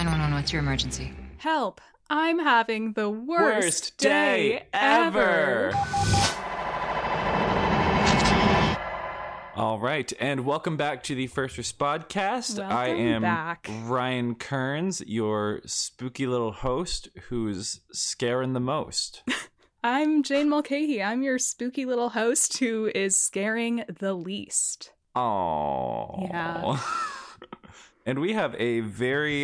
911, what's your emergency? Help! I'm having the worst day ever! All right, and welcome back to the First Respodcast. I am back. Ryan Kearns, your spooky little host who's scaring the most. I'm Jane Mulcahy. I'm your spooky little host who is scaring the least. Oh, yeah. And we have a very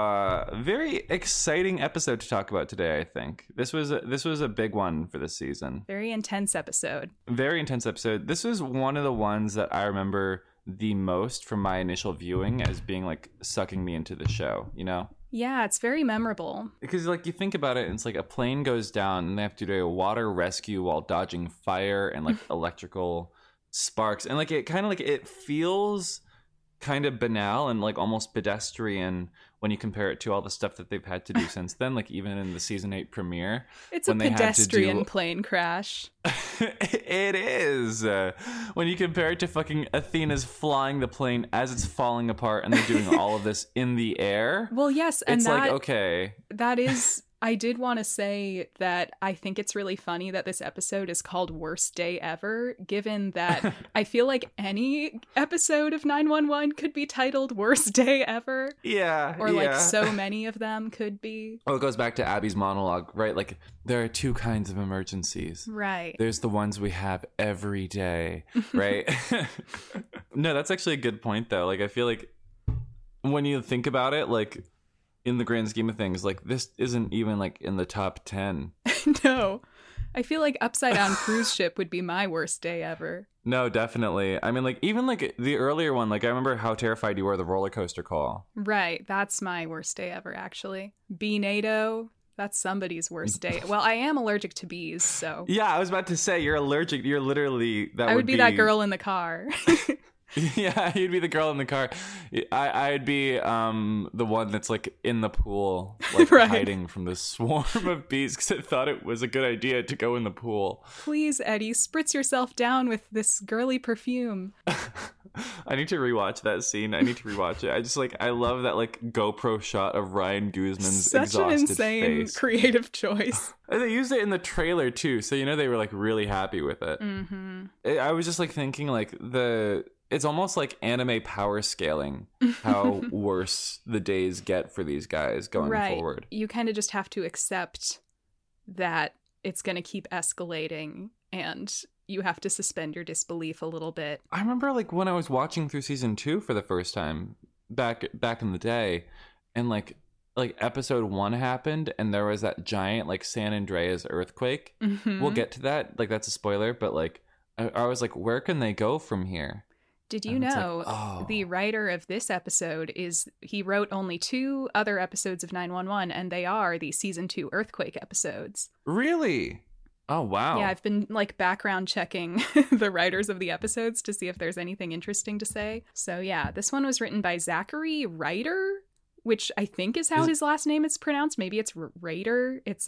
exciting episode to talk about today. I think this was a big one for this season. Very intense episode. Very intense episode. This was one of the ones that I remember the most from my initial viewing as being like sucking me into the show. You know? Yeah, it's very memorable. Because like you think about it, and it's like a plane goes down and they have to do a water rescue while dodging fire and like electrical sparks, and like it kind of like it feels kind of banal and like almost pedestrian when you compare it to all the stuff that they've had to do since then, like even in the season 8 premiere. It's a pedestrian plane crash. It is. When you compare it to fucking Athena's flying the plane as it's falling apart and they're doing all of this in the air. Well, yes, and it's like, okay. That is... I did want to say that I think it's really funny that this episode is called Worst Day Ever, given that I feel like any episode of 911 could be titled Worst Day Ever. Yeah. Or like so many of them could be. Oh, it goes back to Abby's monologue, right? Like there are two kinds of emergencies. Right. There's the ones we have every day, right? No, that's actually a good point though. Like I feel like when you think about it, like in the grand scheme of things, like this isn't even like in the top 10. No, I feel like Upside Down Cruise Ship would be my worst day ever. No, definitely. I mean, like even like the earlier one, like I remember how terrified you were of the roller coaster call. Right, that's my worst day ever. Actually, Bee-Nado. That's somebody's worst day. Well, I am allergic to bees, so yeah, I was about to say you're allergic. You're literally that. I would be that girl in the car. Yeah, you'd be the girl in the car. I'd be the one that's like in the pool, like right. hiding from the swarm of bees because I thought it was a good idea to go in the pool. Please, Eddie, spritz yourself down with this girly perfume. I need to rewatch that scene. I need to rewatch it. I love that like GoPro shot of Ryan Guzman's such exhausted an insane face. Creative choice. And they used it in the trailer too, so you know they were like really happy with it. Mm-hmm. I was just like thinking like it's almost like anime power scaling how worse the days get for these guys going forward. You kind of just have to accept that it's going to keep escalating and you have to suspend your disbelief a little bit. I remember like when I was watching through season 2 for the first time back in the day, and like episode 1 happened and there was that giant like San Andreas earthquake. Mm-hmm. We'll get to that. Like that's a spoiler, but like I was like, where can they go from here? Did you know the writer of this episode he wrote only 2 other episodes of 911 and they are the season 2 earthquake episodes. Really? Oh, wow. Yeah, I've been like background checking the writers of the episodes to see if there's anything interesting to say. So yeah, this one was written by Zachary Reiter, which I think is how his last name is pronounced. Maybe it's Reiter. It's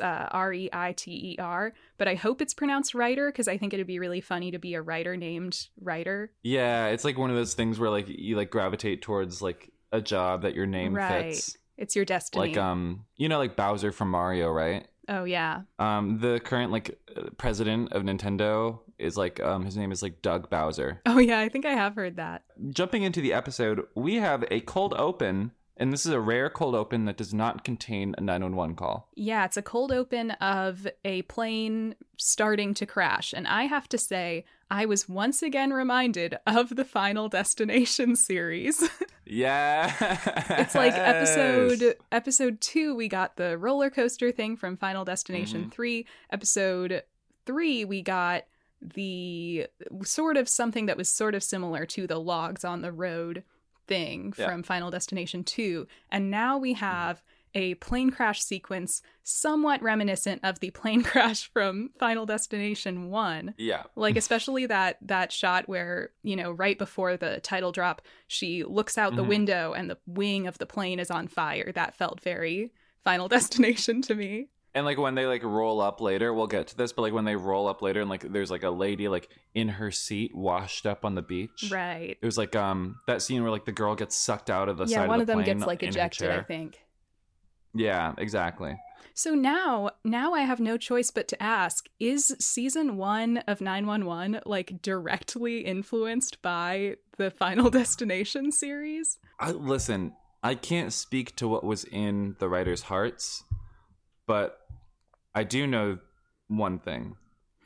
Reiter, but I hope it's pronounced Reiter because I think it'd be really funny to be a writer named Reiter. Yeah, it's like one of those things where like you like gravitate towards like a job that your name fits. It's your destiny. Like you know, like Bowser from Mario, right? Oh yeah. The current like president of Nintendo is like his name is like Doug Bowser. Oh yeah, I think I have heard that. Jumping into the episode, we have a cold open. And this is a rare cold open that does not contain a 911 call. Yeah, it's a cold open of a plane starting to crash. And I have to say, I was once again reminded of the Final Destination series. Yeah. It's like episode 2, we got the roller coaster thing from Final Destination 3. Episode 3, we got the sort of something that was sort of similar to the logs on the road thing from Final Destination 2, and now we have a plane crash sequence somewhat reminiscent of the plane crash from Final Destination 1. Yeah. Like especially that shot where, you know, right before the title drop, she looks out the window and the wing of the plane is on fire. That felt very Final Destination to me. And like when they like roll up later, we'll get to this, but like when they roll up later and like there's like a lady like in her seat washed up on the beach. Right. It was like that scene where like the girl gets sucked out of the side of the plane. Yeah, one of them gets like ejected, I think. Yeah, exactly. So now I have no choice but to ask, is season 1 of 911 like directly influenced by the Final Destination series? Listen, I can't speak to what was in the writers' hearts, but I do know one thing.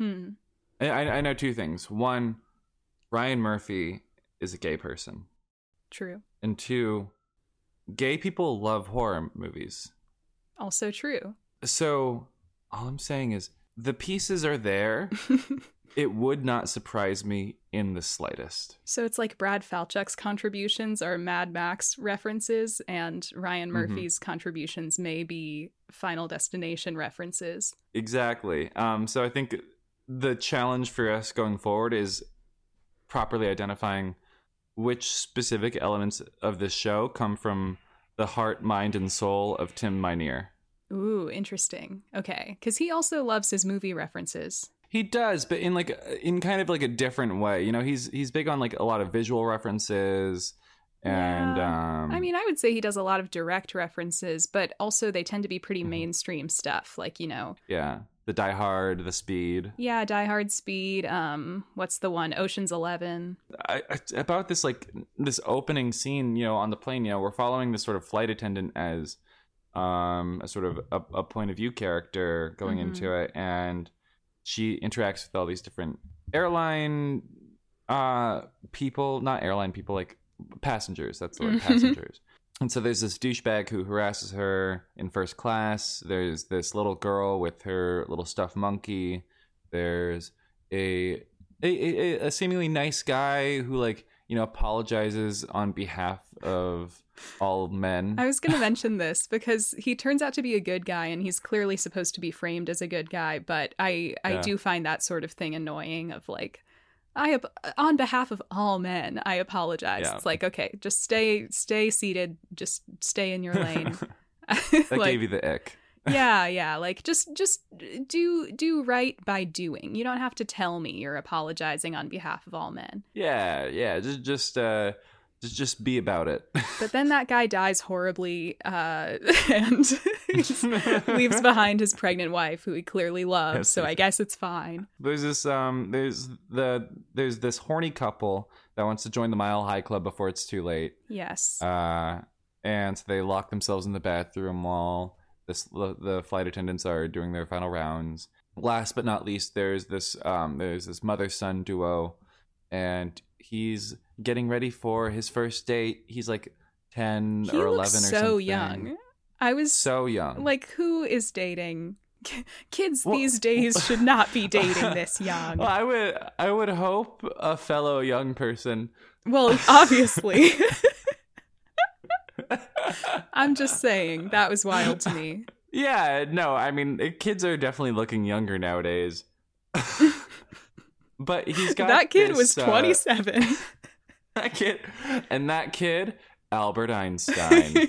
I know two things. One, Ryan Murphy is a gay person. True. And two, gay people love horror movies. Also true. So all I'm saying is the pieces are there. It would not surprise me in the slightest. So it's like Brad Falchuk's contributions are Mad Max references, and Ryan Murphy's contributions may be Final Destination references. Exactly. So I think the challenge for us going forward is properly identifying which specific elements of this show come from the heart, mind, and soul of Tim Minear. Ooh, interesting. Okay, because he also loves his movie references. He does, but in kind of like a different way. You know, he's big on like a lot of visual references, and I mean, I would say he does a lot of direct references, but also they tend to be pretty mainstream stuff, like, you know. Yeah, the Die Hard, the Speed. Yeah, Die Hard, Speed. What's the one? Ocean's 11. About this this opening scene, you know, on the plane. You know, we're following this sort of flight attendant as a sort of a point of view character going into it, and she interacts with all these different airline people, not airline people, like passengers. That's the word, passengers. And so there's this douchebag who harasses her in first class. There's this little girl with her little stuffed monkey. There's a seemingly nice guy who, like, you know, apologizes on behalf of all men. I was going to mention this because he turns out to be a good guy, and he's clearly supposed to be framed as a good guy, but I do find that sort of thing annoying of like, on behalf of all men, I apologize. Yeah. It's like, okay, just stay seated, just stay in your lane. That like, gave you the ick. Yeah, like just do right by doing. You don't have to tell me you're apologizing on behalf of all men. Yeah, just be about it. But then that guy dies horribly, and leaves behind his pregnant wife, who he clearly loves. Yes, so I guess it's fine. There's this there's this horny couple that wants to join the Mile High Club before it's too late. Yes. And so they lock themselves in the bathroom while the flight attendants are doing their final rounds. Last but not least, there's this mother-son duo, and he's getting ready for his first date. He's like 10 or 11 or something. So young. I was so young. Like, who is dating? Kids these days should not be dating this young. Well, I would hope a fellow young person. Well, obviously. I'm just saying, that was wild to me. Yeah, no, I mean, kids are definitely looking younger nowadays. But he's got that kid was 27. That kid, Albert Einstein.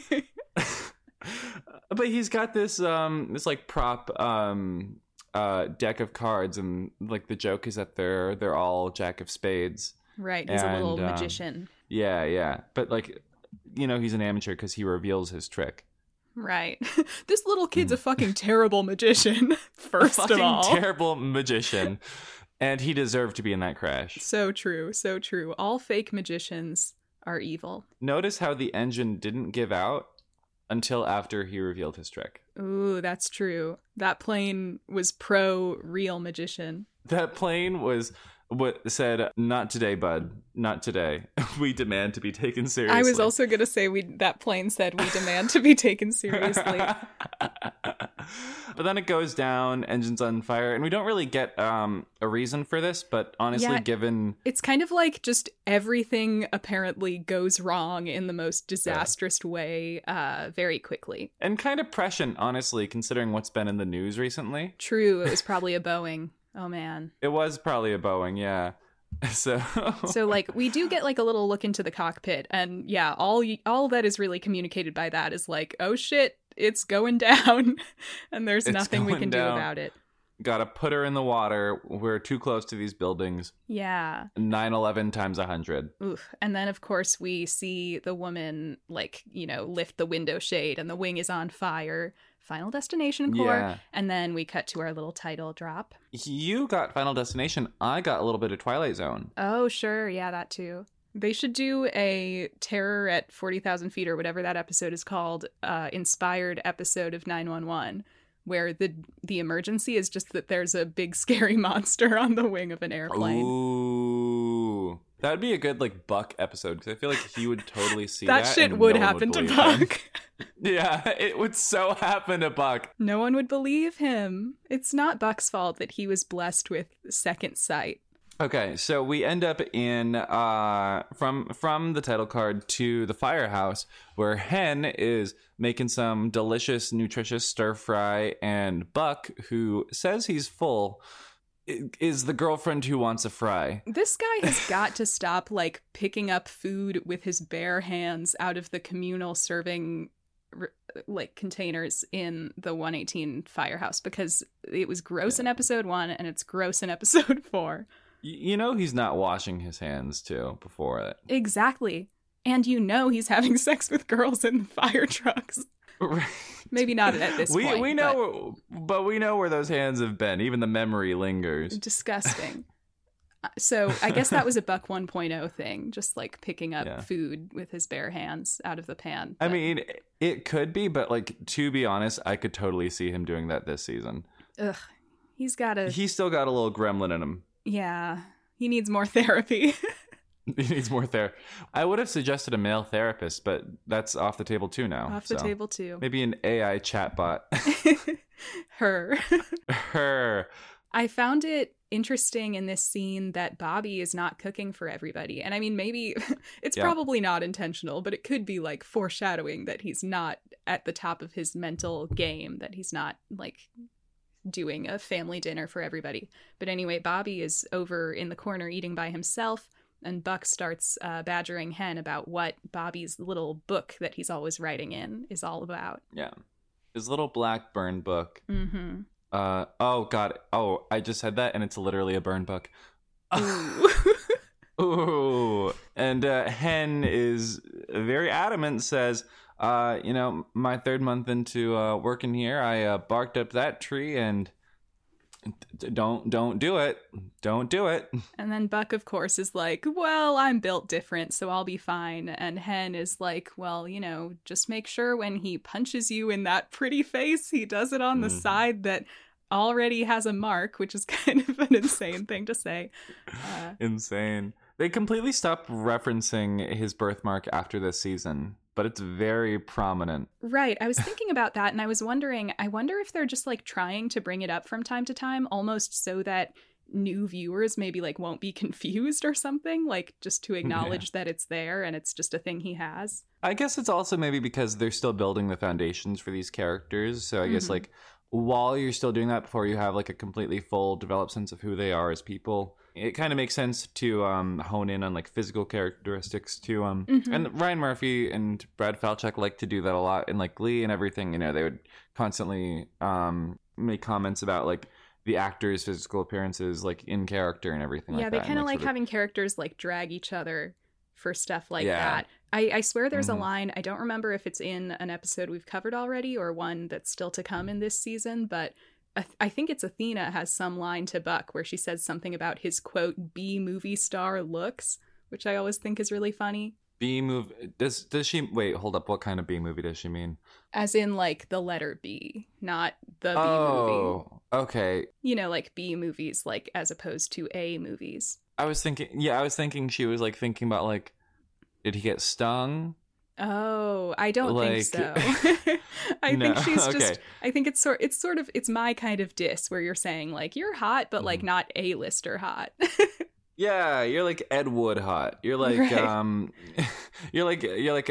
But he's got this like prop deck of cards, and like the joke is that they're all Jack of Spades. Right, he's a little magician. Yeah, but like, you know, he's an amateur because he reveals his trick. Right. This little kid's a fucking terrible magician, first of all. Terrible magician. And he deserved to be in that crash. So true. All fake magicians are evil. Notice how the engine didn't give out until after he revealed his trick. Ooh, that's true. That plane was pro real magician. That plane was what said, "Not today, bud. Not today. We demand to be taken seriously." I was also going to say that plane said, "We demand to be taken seriously." But then it goes down, engine's on fire, and we don't really get a reason for this, but honestly, given... It's kind of like just everything apparently goes wrong in the most disastrous way very quickly. And kind of prescient, honestly, considering what's been in the news recently. True, it was probably a Boeing. Oh, man. It was probably a Boeing, yeah. So like, we do get like a little look into the cockpit, and yeah, all that is really communicated by that is like, oh shit, it's going down, and there's nothing we can do about it. Gotta put her in the water. We're too close to these buildings. Yeah. 9/11 times 100. Oof. And then, of course, we see the woman, like, you know, lift the window shade and the wing is on fire. Final Destination core. Yeah. And then we cut to our little title drop. You got Final Destination. I got a little bit of Twilight Zone. Oh, sure. Yeah, that too. They should do a Terror at 40,000 Feet or whatever that episode is called, inspired episode of 911. Where the emergency is just that there's a big scary monster on the wing of an airplane. Ooh. That would be a good, like, Buck episode, because I feel like he would totally see that. That shit and would no one happen to believe Buck. him. Yeah, it would so happen to Buck. No one would believe him. It's not Buck's fault that he was blessed with second sight. Okay, so we end up in from the title card to the firehouse, where Hen is making some delicious, nutritious stir fry, and Buck, who says he's full, is the girlfriend who wants a fry. This guy has got to stop, like, picking up food with his bare hands out of the communal serving, like, containers in the 118 firehouse, because it was gross in episode 1 and it's gross in episode 4. You know he's not washing his hands, too, before it. Exactly. And you know he's having sex with girls in the fire trucks. Right. Maybe not at this point. We know, but we know where those hands have been. Even the memory lingers. Disgusting. So I guess that was a Buck 1.0 thing, just like picking up food with his bare hands out of the pan. But... I mean, it could be, but like, to be honest, I could totally see him doing that this season. Ugh. He's still got a little gremlin in him. Yeah. He needs more therapy. He needs more therapy. I would have suggested a male therapist, but that's off the table too now. Off the table too. Maybe an AI chatbot. Her. I found it interesting in this scene that Bobby is not cooking for everybody. And I mean, maybe it's probably not intentional, but it could be like foreshadowing that he's not at the top of his mental game, that he's not like doing a family dinner for everybody. But anyway, Bobby is over in the corner eating by himself, and Buck starts badgering Hen about what Bobby's little book that he's always writing in is all about. Yeah. His little black burn book. Mm-hmm. Oh, God. Oh, I just said that, and it's literally a burn book. Ooh. Ooh. And Hen is very adamant, says, my third month into working here, I barked up that tree, and don't do it. Don't do it. And then Buck, of course, is like, well, I'm built different, so I'll be fine. And Hen is like, well, just make sure when he punches you in that pretty face, he does it on the side that already has a mark, which is kind of an insane thing to say. Insane. They completely stopped referencing his birthmark after this season, but it's very prominent. Right. I was thinking about that, and I was wondering, I wonder if they're just like trying to bring it up from time to time, almost so that new viewers maybe like won't be confused or something, like just to acknowledge that it's there and it's just a thing he has. I guess it's also maybe because they're still building the foundations for these characters. So I guess like while you're still doing that before you have like a completely full developed sense of who they are as people, it kind of makes sense to hone in on like physical characteristics too. And Ryan Murphy and Brad Falchuk like to do that a lot in like Glee and everything. They would constantly make comments about like the actors' physical appearances, like in character and everything like that. Yeah, they kind of like having characters like drag each other for stuff like that. I swear there's a line, I don't remember if it's in an episode we've covered already or one that's still to come in this season, but I think it's Athena has some line to Buck where she says something about his, quote, B-movie star looks, which I always think is really funny. B-movie? Does she... Wait, hold up. What kind of B-movie does she mean? As in, like, the letter B, not the B-movie. Oh, okay. Like B-movies, like, as opposed to A movies. I was thinking she was, like, thinking about, like, did he get stung? Oh, I don't think so. I think she's just, I think it's sort of, it's my kind of diss where you're saying like, you're hot, but like not A-lister hot. Yeah. You're like Ed Wood hot. You're like, right. you're like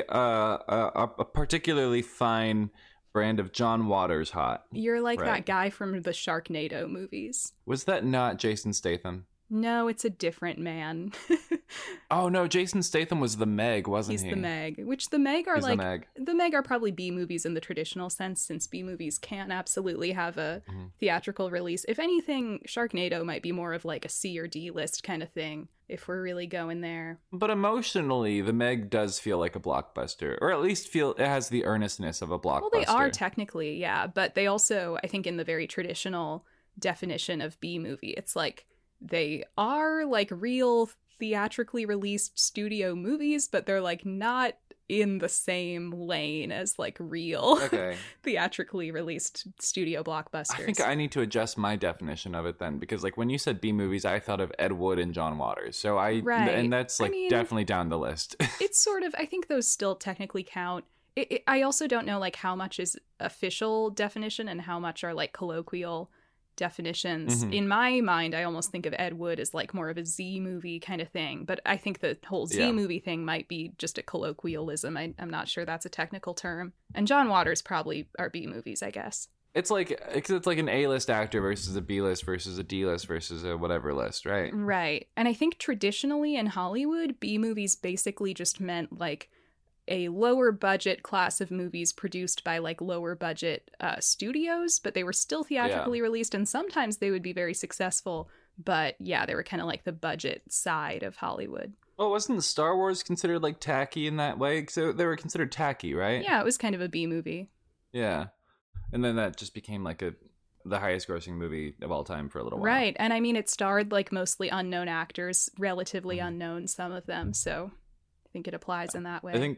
a particularly fine brand of John Waters hot. You're like that guy from the Sharknado movies. Was that not Jason Statham? No, it's a different man. Oh no, Jason Statham was the Meg, wasn't He's he? the Meg, which the Meg are He's like the Meg. are probably B movies in the traditional sense, since B movies can absolutely have a theatrical release. If anything, Sharknado might be more of like a C or D list kind of thing if we're really going there. But emotionally, the Meg does feel like a blockbuster, or at least feel it has the earnestness of a blockbuster. Well, they are technically, yeah, but they also, I think, in the very traditional definition of B movie, it's like they are like real theatrically released studio movies, but they're like not in the same lane as like real theatrically released studio blockbusters. I think I need to adjust my definition of it then, because like when you said B movies, I thought of Ed Wood and John Waters. So and that's like definitely down the list. It's sort of, I think those still technically count. I also don't know like how much is official definition and how much are like colloquial definitions. In my mind, I almost think of Ed Wood as like more of a Z movie kind of thing, but I think the whole Z movie thing might be just a colloquialism. I'm not sure that's a technical term. And John Waters probably are B movies, I guess. It's like an A-list actor versus a B-list versus a D-list versus a whatever list, right? Right. And I think traditionally in Hollywood, B movies basically just meant like a lower budget class of movies produced by like lower budget studios, but they were still theatrically released, and sometimes they would be very successful, but yeah, they were kind of like the budget side of Hollywood. Well, wasn't Star Wars considered like tacky in that way? So they were considered tacky, right? Yeah, it was kind of a B movie. Yeah. And then that just became like the highest grossing movie of all time for a little while. Right. And I mean, it starred like mostly unknown actors, relatively unknown, some of them, so I think it applies in that way.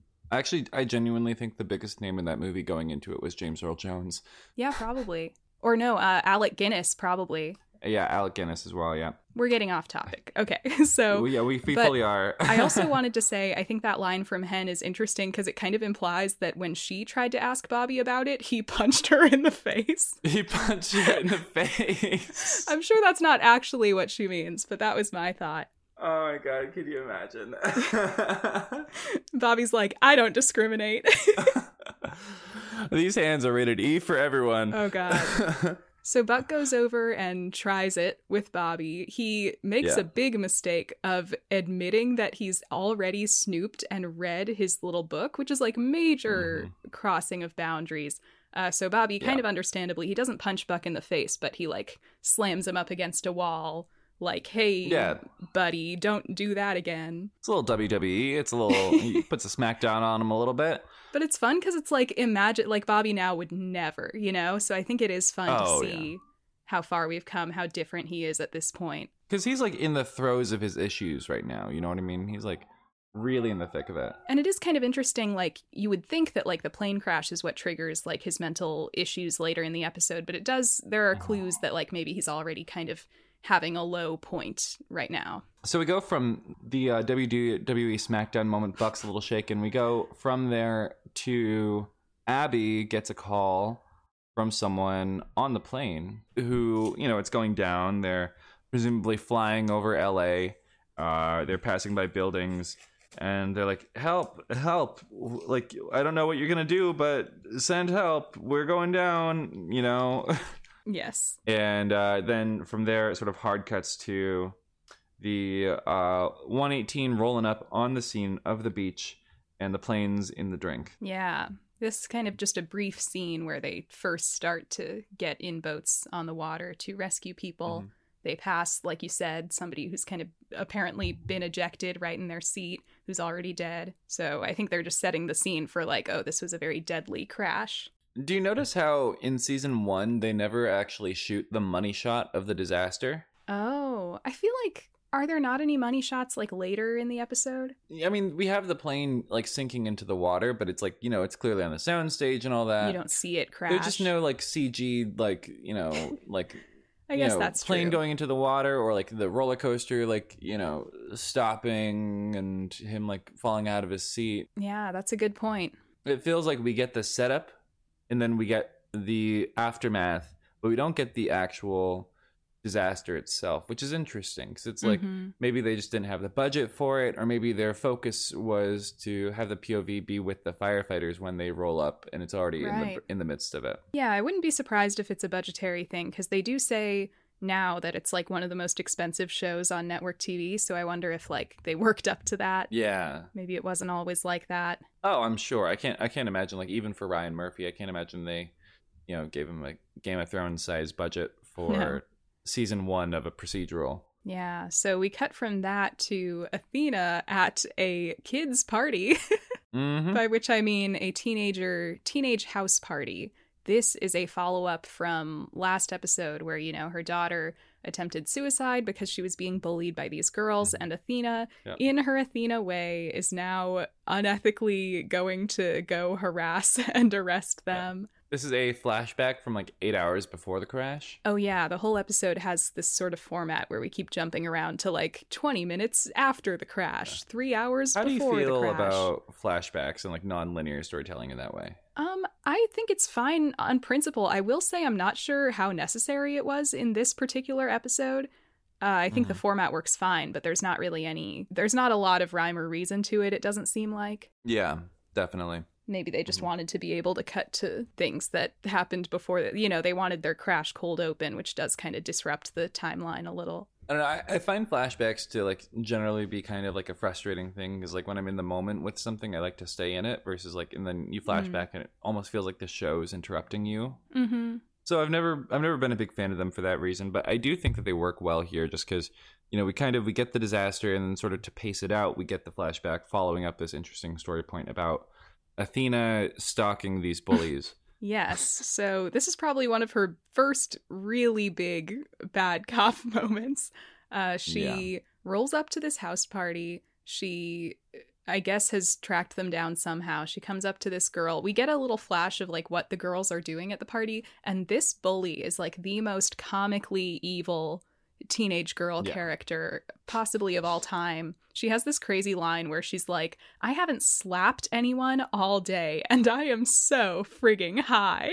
I genuinely think the biggest name in that movie going into it was James Earl Jones. Yeah, probably. Or no, Alec Guinness, probably. Yeah, Alec Guinness as well, yeah. We're getting off topic. Okay, so... Yeah, we fully are. I also wanted to say, I think that line from Hen is interesting because it kind of implies that when she tried to ask Bobby about it, he punched her in the face. He punched her in the face. I'm sure that's not actually what she means, but that was my thought. Oh my god, could you imagine? Bobby's like, I don't discriminate. These hands are rated E for everyone. Oh god. So Buck goes over and tries it with Bobby. He makes a big mistake of admitting that he's already snooped and read his little book, which is like major crossing of boundaries. So Bobby, kind of understandably, he doesn't punch Buck in the face, but he like slams him up against a wall. Like, hey, buddy, don't do that again. It's a little WWE. It's a little, he puts a smackdown on him a little bit. But it's fun because it's like, imagine, like Bobby now would never, you know? So I think it is fun to see how far we've come, how different he is at this point. Because he's like in the throes of his issues right now. You know what I mean? He's like really in the thick of it. And it is kind of interesting, like, you would think that like the plane crash is what triggers like his mental issues later in the episode, but there are clues that like maybe he's already kind of having a low point right now. So we go from the WWE SmackDown moment, Buck's a little shaken. We go from there to Abby gets a call from someone on the plane who, you know, it's going down. They're presumably flying over LA. They're passing by buildings and they're like, help. Like, I don't know what you're going to do, but send help. We're going down, you know. Yes. And then from there, it sort of hard cuts to the 118 rolling up on the scene of the beach and the planes in the drink. Yeah. This is kind of just a brief scene where they first start to get in boats on the water to rescue people. They pass, like you said, somebody who's kind of apparently been ejected right in their seat, who's already dead. So I think they're just setting the scene for like, oh, this was a very deadly crash. Do you notice how in season 1 they never actually shoot the money shot of the disaster? Oh, I feel like, are there not any money shots like later in the episode? I mean, we have the plane like sinking into the water, but it's like, you know, it's clearly on the soundstage and all that. You don't see it crash. There's just no like CG, like, you know, like I guess that's plane true. going into the water, or like the roller coaster, like, you know, stopping and him like falling out of his seat. Yeah, that's a good point. It feels like we get the setup and then we get the aftermath, but we don't get the actual disaster itself, which is interesting because it's like maybe they just didn't have the budget for it, or maybe their focus was to have the POV be with the firefighters when they roll up and it's already in the midst of it. Yeah, I wouldn't be surprised if it's a budgetary thing because they do say now that it's like one of the most expensive shows on network TV. So I wonder if like they worked up to that. Yeah. Maybe it wasn't always like that. Oh, I'm sure. I can't imagine, like, even for Ryan Murphy, I can't imagine they, gave him a Game of Thrones size budget for season 1 of a procedural. Yeah, so we cut from that to Athena at a kids' party, by which I mean a teenage house party. This is a follow-up from last episode where, her daughter attempted suicide because she was being bullied by these girls, and Athena, in her Athena way, is now unethically going to go harass and arrest them. This is a flashback from like 8 hours before the crash. Oh yeah, the whole episode has this sort of format where we keep jumping around to like 20 minutes after the crash, 3 hours before the crash. How do you feel about flashbacks and like non-linear storytelling in that way? I think it's fine on principle. I will say I'm not sure how necessary it was in this particular episode. I think the format works fine, but there's not a lot of rhyme or reason to it, it doesn't seem like. Yeah, definitely. Maybe they just wanted to be able to cut to things that happened before that. They wanted their crash cold open, which does kind of disrupt the timeline a little. I don't know. I find flashbacks to like generally be kind of like a frustrating thing, because like when I'm in the moment with something, I like to stay in it versus like, and then you flash back and it almost feels like the show is interrupting you. Mm-hmm. So I've never been a big fan of them for that reason, but I do think that they work well here, just because we get the disaster, and then sort of to pace it out, we get the flashback following up this interesting story point about Athena stalking these bullies. Yes. So this is probably one of her first really big bad cop moments. She rolls up to this house party. She, I guess, has tracked them down somehow. She comes up to this girl. We get a little flash of like what the girls are doing at the party. And this bully is like the most comically evil teenage girl character possibly of all time. She has this crazy line where she's like, I haven't slapped anyone all day and I am so frigging high.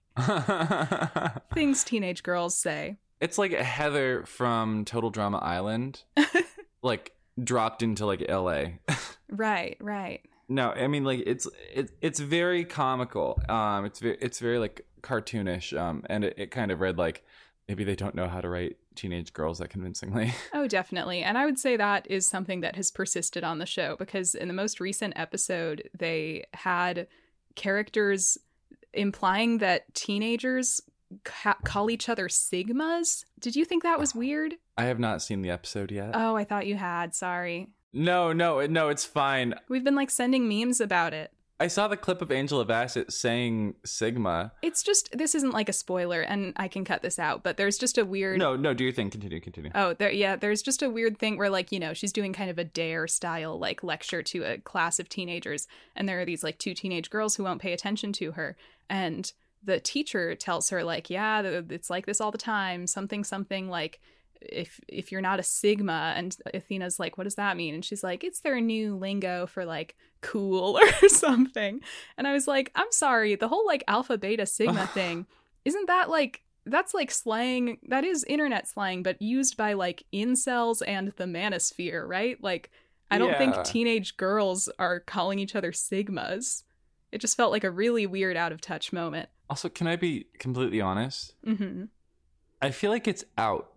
Things teenage girls say. It's like Heather from Total Drama Island, like dropped into like LA. Right. No, I mean, like it's very comical. It's very like cartoonish. And it kind of read like maybe they don't know how to write teenage girls that convincingly. Oh, definitely. And I would say that is something that has persisted on the show, because in the most recent episode, they had characters implying that teenagers call each other Sigmas. Did you think that was weird? I have not seen the episode yet. Oh, I thought you had. Sorry. No, it's fine. We've been like sending memes about it. I saw the clip of Angela Bassett saying Sigma. It's just, this isn't like a spoiler, and I can cut this out, but there's just a weird... No, do your thing. Continue. Oh, there's just a weird thing where, like, she's doing kind of a DARE style, like, lecture to a class of teenagers, and there are these, like, 2 teenage girls who won't pay attention to her, and the teacher tells her, like, yeah, it's like this all the time, something, like... If you're not a Sigma, and Athena's like, what does that mean? And she's like, it's their new lingo for like cool or something. And I was like, I'm sorry, the whole like Alpha Beta Sigma thing, isn't that like, that's like slang, that is internet slang, but used by like incels and the manosphere, right? Like, I don't think teenage girls are calling each other Sigmas. It just felt like a really weird out of touch moment. Also, can I be completely honest? Mm-hmm. I feel like it's out.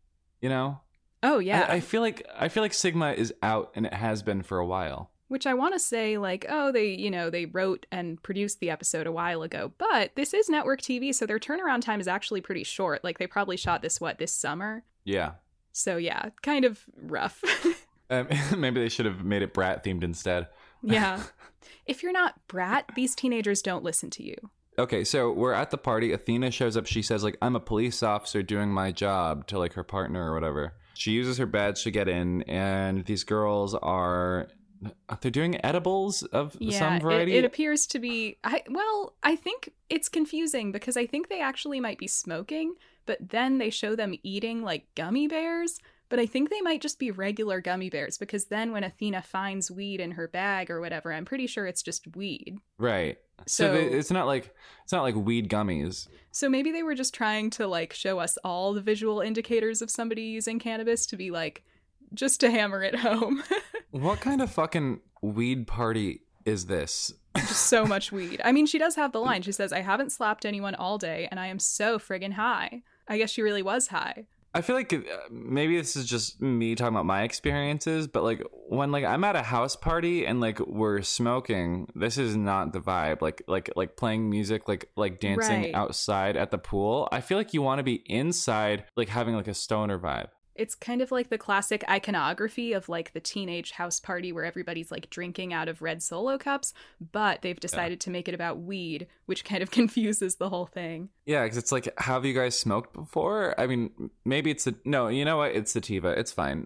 Oh yeah. I feel like Sigma is out, and it has been for a while. Which I want to say, like, oh, they wrote and produced the episode a while ago, but this is network TV, so their turnaround time is actually pretty short. Like, they probably shot this summer? Yeah. So yeah, kind of rough. Maybe they should have made it Brat themed instead. Yeah. If you're not Brat, these teenagers don't listen to you. Okay, so we're at the party. Athena shows up. She says, like, I'm a police officer doing my job to, like, her partner or whatever. She uses her badge to get in, and these girls they're doing edibles of some variety. It appears to be, I think it's confusing, because I think they actually might be smoking, but then they show them eating, like, gummy bears. But I think they might just be regular gummy bears, because then when Athena finds weed in her bag or whatever, I'm pretty sure it's just weed. Right. So it's not like weed gummies. So maybe they were just trying to like show us all the visual indicators of somebody using cannabis to be like, just to hammer it home. What kind of fucking weed party is this? Just so much weed. I mean, she does have the line. She says, I haven't slapped anyone all day and I am so friggin' high. I guess she really was high. I feel like maybe this is just me talking about my experiences, but like when like I'm at a house party and like we're smoking, this is not the vibe. Like playing music, like dancing Right. outside at the pool. I feel like you want to be inside, like having like a stoner vibe. It's kind of like the classic iconography of like the teenage house party where everybody's like drinking out of red Solo cups, but they've decided to make it about weed, which kind of confuses the whole thing. Yeah, because it's like, have you guys smoked before? I mean, maybe it's no. You know what? It's sativa. It's fine.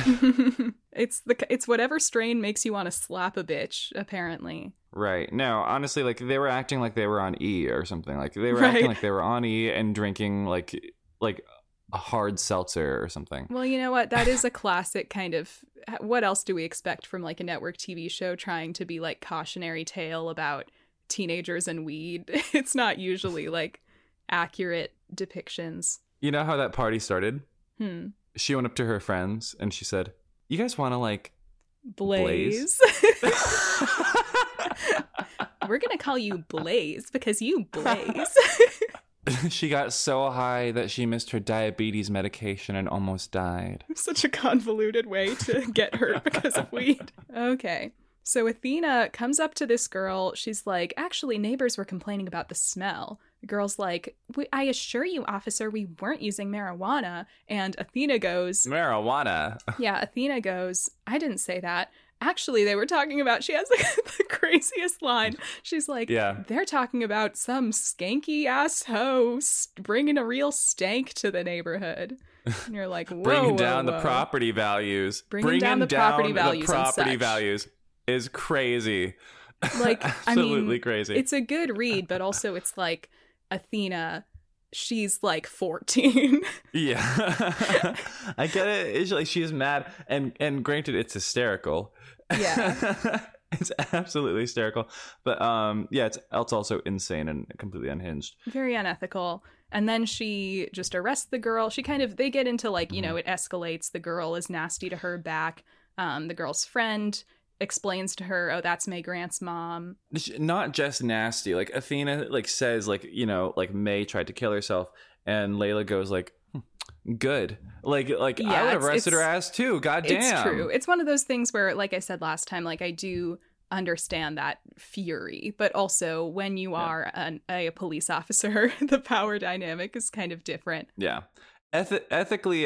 It's whatever strain makes you want to slap a bitch, apparently. Right. No, honestly, like they were acting like they were on E or something. Like they were acting like they were on E and drinking like a hard seltzer or something. Well, you know what? That is a classic kind of. What else do we expect from like a network TV show trying to be like cautionary tale about teenagers and weed? It's not usually like accurate depictions. You know how that party started? Hmm. She went up to her friends and she said, "You guys want to like Blaze. We're gonna call you Blaze because you blaze." She got so high that she missed her diabetes medication and almost died. Such a convoluted way to get hurt because of weed. Okay. So Athena comes up to this girl. She's like, actually, neighbors were complaining about the smell. The girl's like, I assure you, officer, we weren't using marijuana. And Athena goes, Marijuana. Yeah, Athena goes, I didn't say that. Actually, they were talking about, she has like the craziest line. She's like, Yeah. They're talking about some skanky ass host bringing a real stank to the neighborhood. And you're like, whoa, Bringing whoa, down whoa. the property values. Bringing down the property the values and property such. values is crazy. Like, Absolutely I mean, crazy. It's a good read, but also it's like Athena, she's like 14. Yeah. I get it. It's like she's mad, and granted, it's hysterical. Yeah. It's absolutely hysterical. But yeah, it's also insane and completely unhinged. Very unethical. And then she just arrests the girl. They get into like, you know, it escalates. The girl is nasty to her back. The girl's friend explains to her, oh, that's May Grant's mom. Not just nasty. Like Athena like says like, you know, like May tried to kill herself, and Layla goes like, good. Like Yeah, I would have arrested her ass too. God damn. It's true. It's one of those things where, like I said last time, like I do understand that fury, but also when you are a police officer, the power dynamic is kind of different. Yeah. Ethically,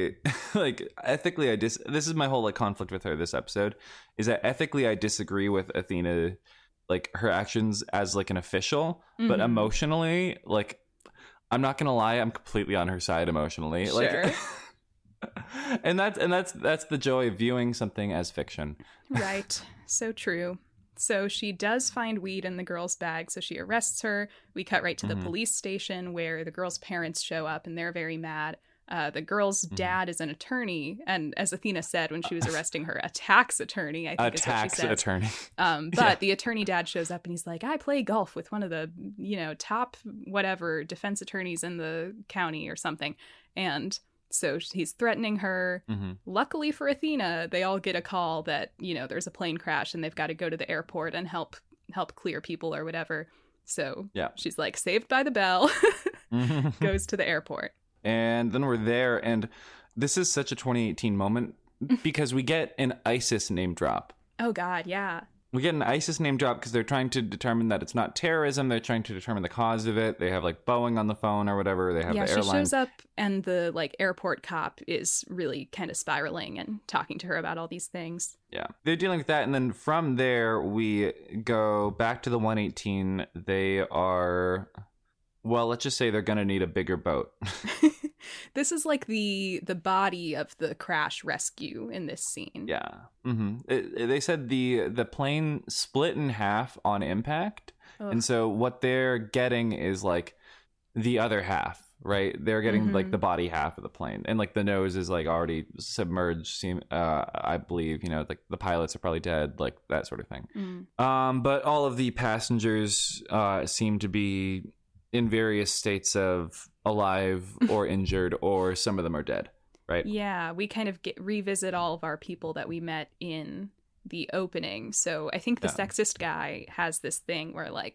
this is my whole like conflict with her this episode, is that ethically I disagree with Athena, like her actions as like an official, but emotionally, like I'm not gonna lie, I'm completely on her side emotionally. Sure. Like, and that's the joy of viewing something as fiction. Right. So true. So she does find weed in the girl's bag, so she arrests her. We cut right to the police station where the girl's parents show up, and they're very mad. The girl's dad is an attorney, and as Athena said when she was arresting her, a tax attorney, I think is what she says. Attorney. But the attorney dad shows up, and he's like, I play golf with one of the, you know, top whatever defense attorneys in the county or something. And so he's threatening her. Luckily for Athena, they all get a call that, you know, there's a plane crash and they've got to go to the airport and help clear people or whatever. So she's like, saved by the bell, goes to the airport. And then we're there, and this is such a 2018 moment because we get an ISIS name drop. Oh, God, yeah. We get an ISIS name drop because they're trying to determine that it's not terrorism. They're trying to determine the cause of it. They have like Boeing on the phone or whatever. They have the airline. She shows up, and the like airport cop is really kind of spiraling and talking to her about all these things. Yeah, they're dealing with that, and then from there we go back to the 118. They are, well, let's just say they're gonna need a bigger boat. This is like the body of the crash rescue in this scene. Yeah. They said the plane split in half on impact. Ugh. And so what they're getting is like the other half, right? They're getting like the body half of the plane, and like the nose is like already submerged. I believe, you know, like the pilots are probably dead, like that sort of thing. But all of the passengers seem to be in various states of alive or injured, or some of them are dead, right? Yeah, we kind of revisit all of our people that we met in the opening. So I think the sexist guy has this thing where like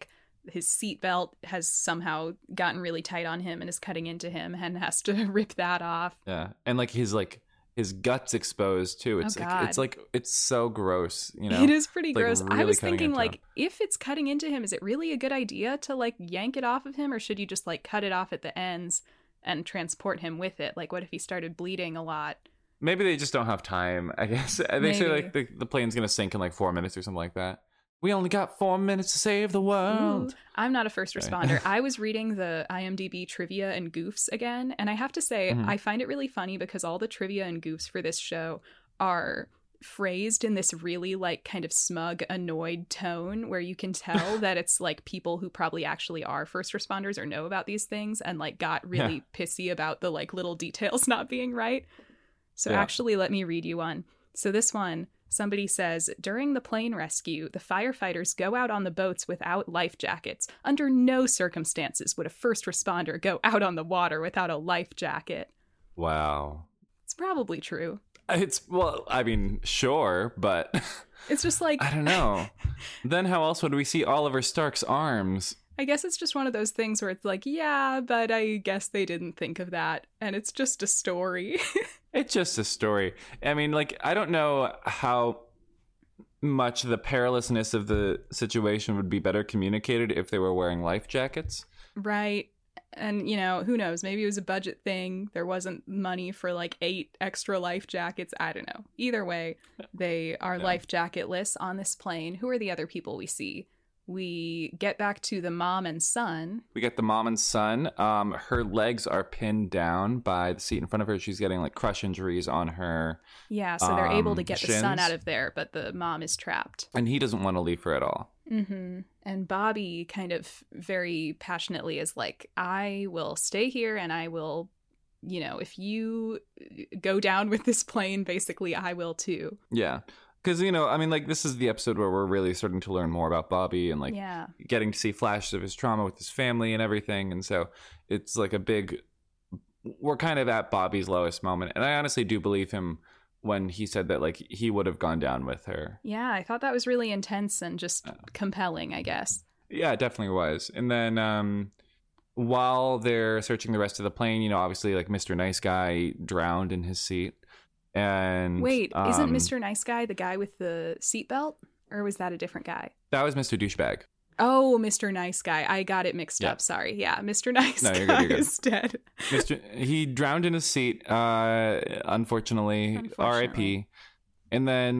his seatbelt has somehow gotten really tight on him and is cutting into him and has to rip that off. Yeah. And like his guts exposed too. It's it's so gross, you know. It is pretty gross. Really I was thinking him. like, if it's cutting into him, is it really a good idea to like yank it off of him, or should you just like cut it off at the ends and transport him with it? Like, what if he started bleeding a lot? Maybe they just don't have time, I guess. They say like the plane's gonna sink in like 4 minutes or something like that. We only got 4 minutes to save the world. Ooh, I'm not a first responder. I was reading the IMDb trivia and goofs again, and I have to say, I find it really funny because all the trivia and goofs for this show are phrased in this really like kind of smug, annoyed tone where you can tell that it's like people who probably actually are first responders or know about these things and like got really pissy about the like little details not being right. So actually, let me read you one. So this one, somebody says, during the plane rescue, the firefighters go out on the boats without life jackets. Under no circumstances would a first responder go out on the water without a life jacket. Wow. It's probably true. Well, I mean, sure, but it's just like, I don't know. Then how else would we see Oliver Stark's arms? I guess it's just one of those things where it's like, yeah, but I guess they didn't think of that. And it's just a story. It's just a story. I mean, like, I don't know how much the perilousness of the situation would be better communicated if they were wearing life jackets. Right. And, you know, who knows? Maybe it was a budget thing. There wasn't money for like 8 extra life jackets. I don't know. Either way, they are life jacketless on this plane. Who are the other people we see? We get back to the mom and son. We get the mom and son. Her legs are pinned down by the seat in front of her. She's getting like crush injuries on her. Yeah, so they're able to get shins. the son out of there, but the mom is trapped. And he doesn't want to leave her at all. Mm-hmm. And Bobby kind of very passionately is like, I will stay here and I will, you know, if you go down with this plane, basically I will too. Yeah. Because, you know, I mean, like, this is the episode where we're really starting to learn more about Bobby and, like, getting to see flashes of his trauma with his family and everything. And so it's like we're kind of at Bobby's lowest moment. And I honestly do believe him when he said that, like, he would have gone down with her. Yeah, I thought that was really intense and just compelling, I guess. Yeah, it definitely was. And then while they're searching the rest of the plane, you know, obviously, like, Mr. Nice Guy drowned in his seat. And wait, isn't Mr. Nice Guy the guy with the seatbelt? Or was that a different guy? That was Mr. Douchebag. Oh, Mr. Nice Guy. I got it mixed up. Sorry. Yeah, Mr. Nice Guy is dead. He drowned in his seat, unfortunately. R.I.P. And then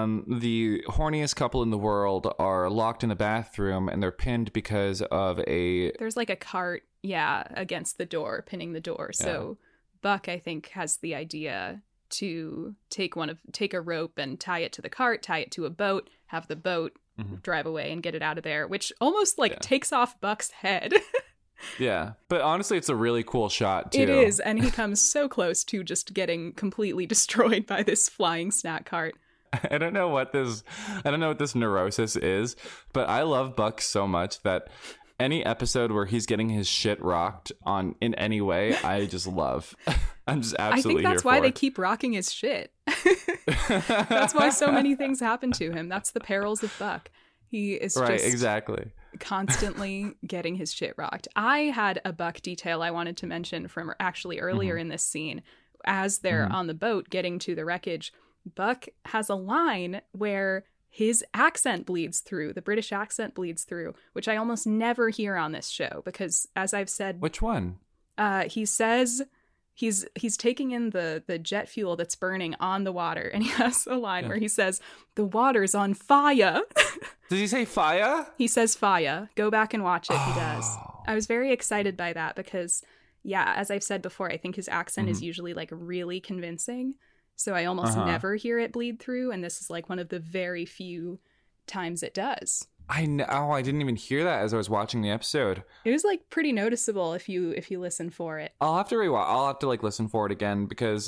the horniest couple in the world are locked in the bathroom and they're pinned because of there's like a cart, against the door, pinning the door. So Buck, I think, has the idea to take a rope and tie it to the cart, tie it to a boat, have the boat drive away and get it out of there, which almost takes off Buck's head. Yeah, but honestly, it's a really cool shot too. It is, and he comes so close to just getting completely destroyed by this flying snack cart. I don't know what this neurosis is, but I love Buck so much that any episode where he's getting his shit rocked in any way, I just love. I'm just absolutely. I think that's why they keep rocking his shit. That's why so many things happen to him. That's the perils of Buck. He is exactly constantly getting his shit rocked. I had a Buck detail I wanted to mention from actually earlier in this scene. As they're on the boat getting to the wreckage, Buck has a line where his accent bleeds through, the British accent bleeds through, which I almost never hear on this show because, as I've said... Which one? He says he's taking in the jet fuel that's burning on the water, and he has a line where he says, "The water's on fire." Does he say fire? He says fire. Go back and watch it, he does. I was very excited by that because, as I've said before, I think his accent is usually, like, really convincing. So I almost never hear it bleed through, and this is like one of the very few times it does. I know. I didn't even hear that as I was watching the episode. It was like pretty noticeable if you listen for it. I'll have to rewatch. I'll have to like listen for it again because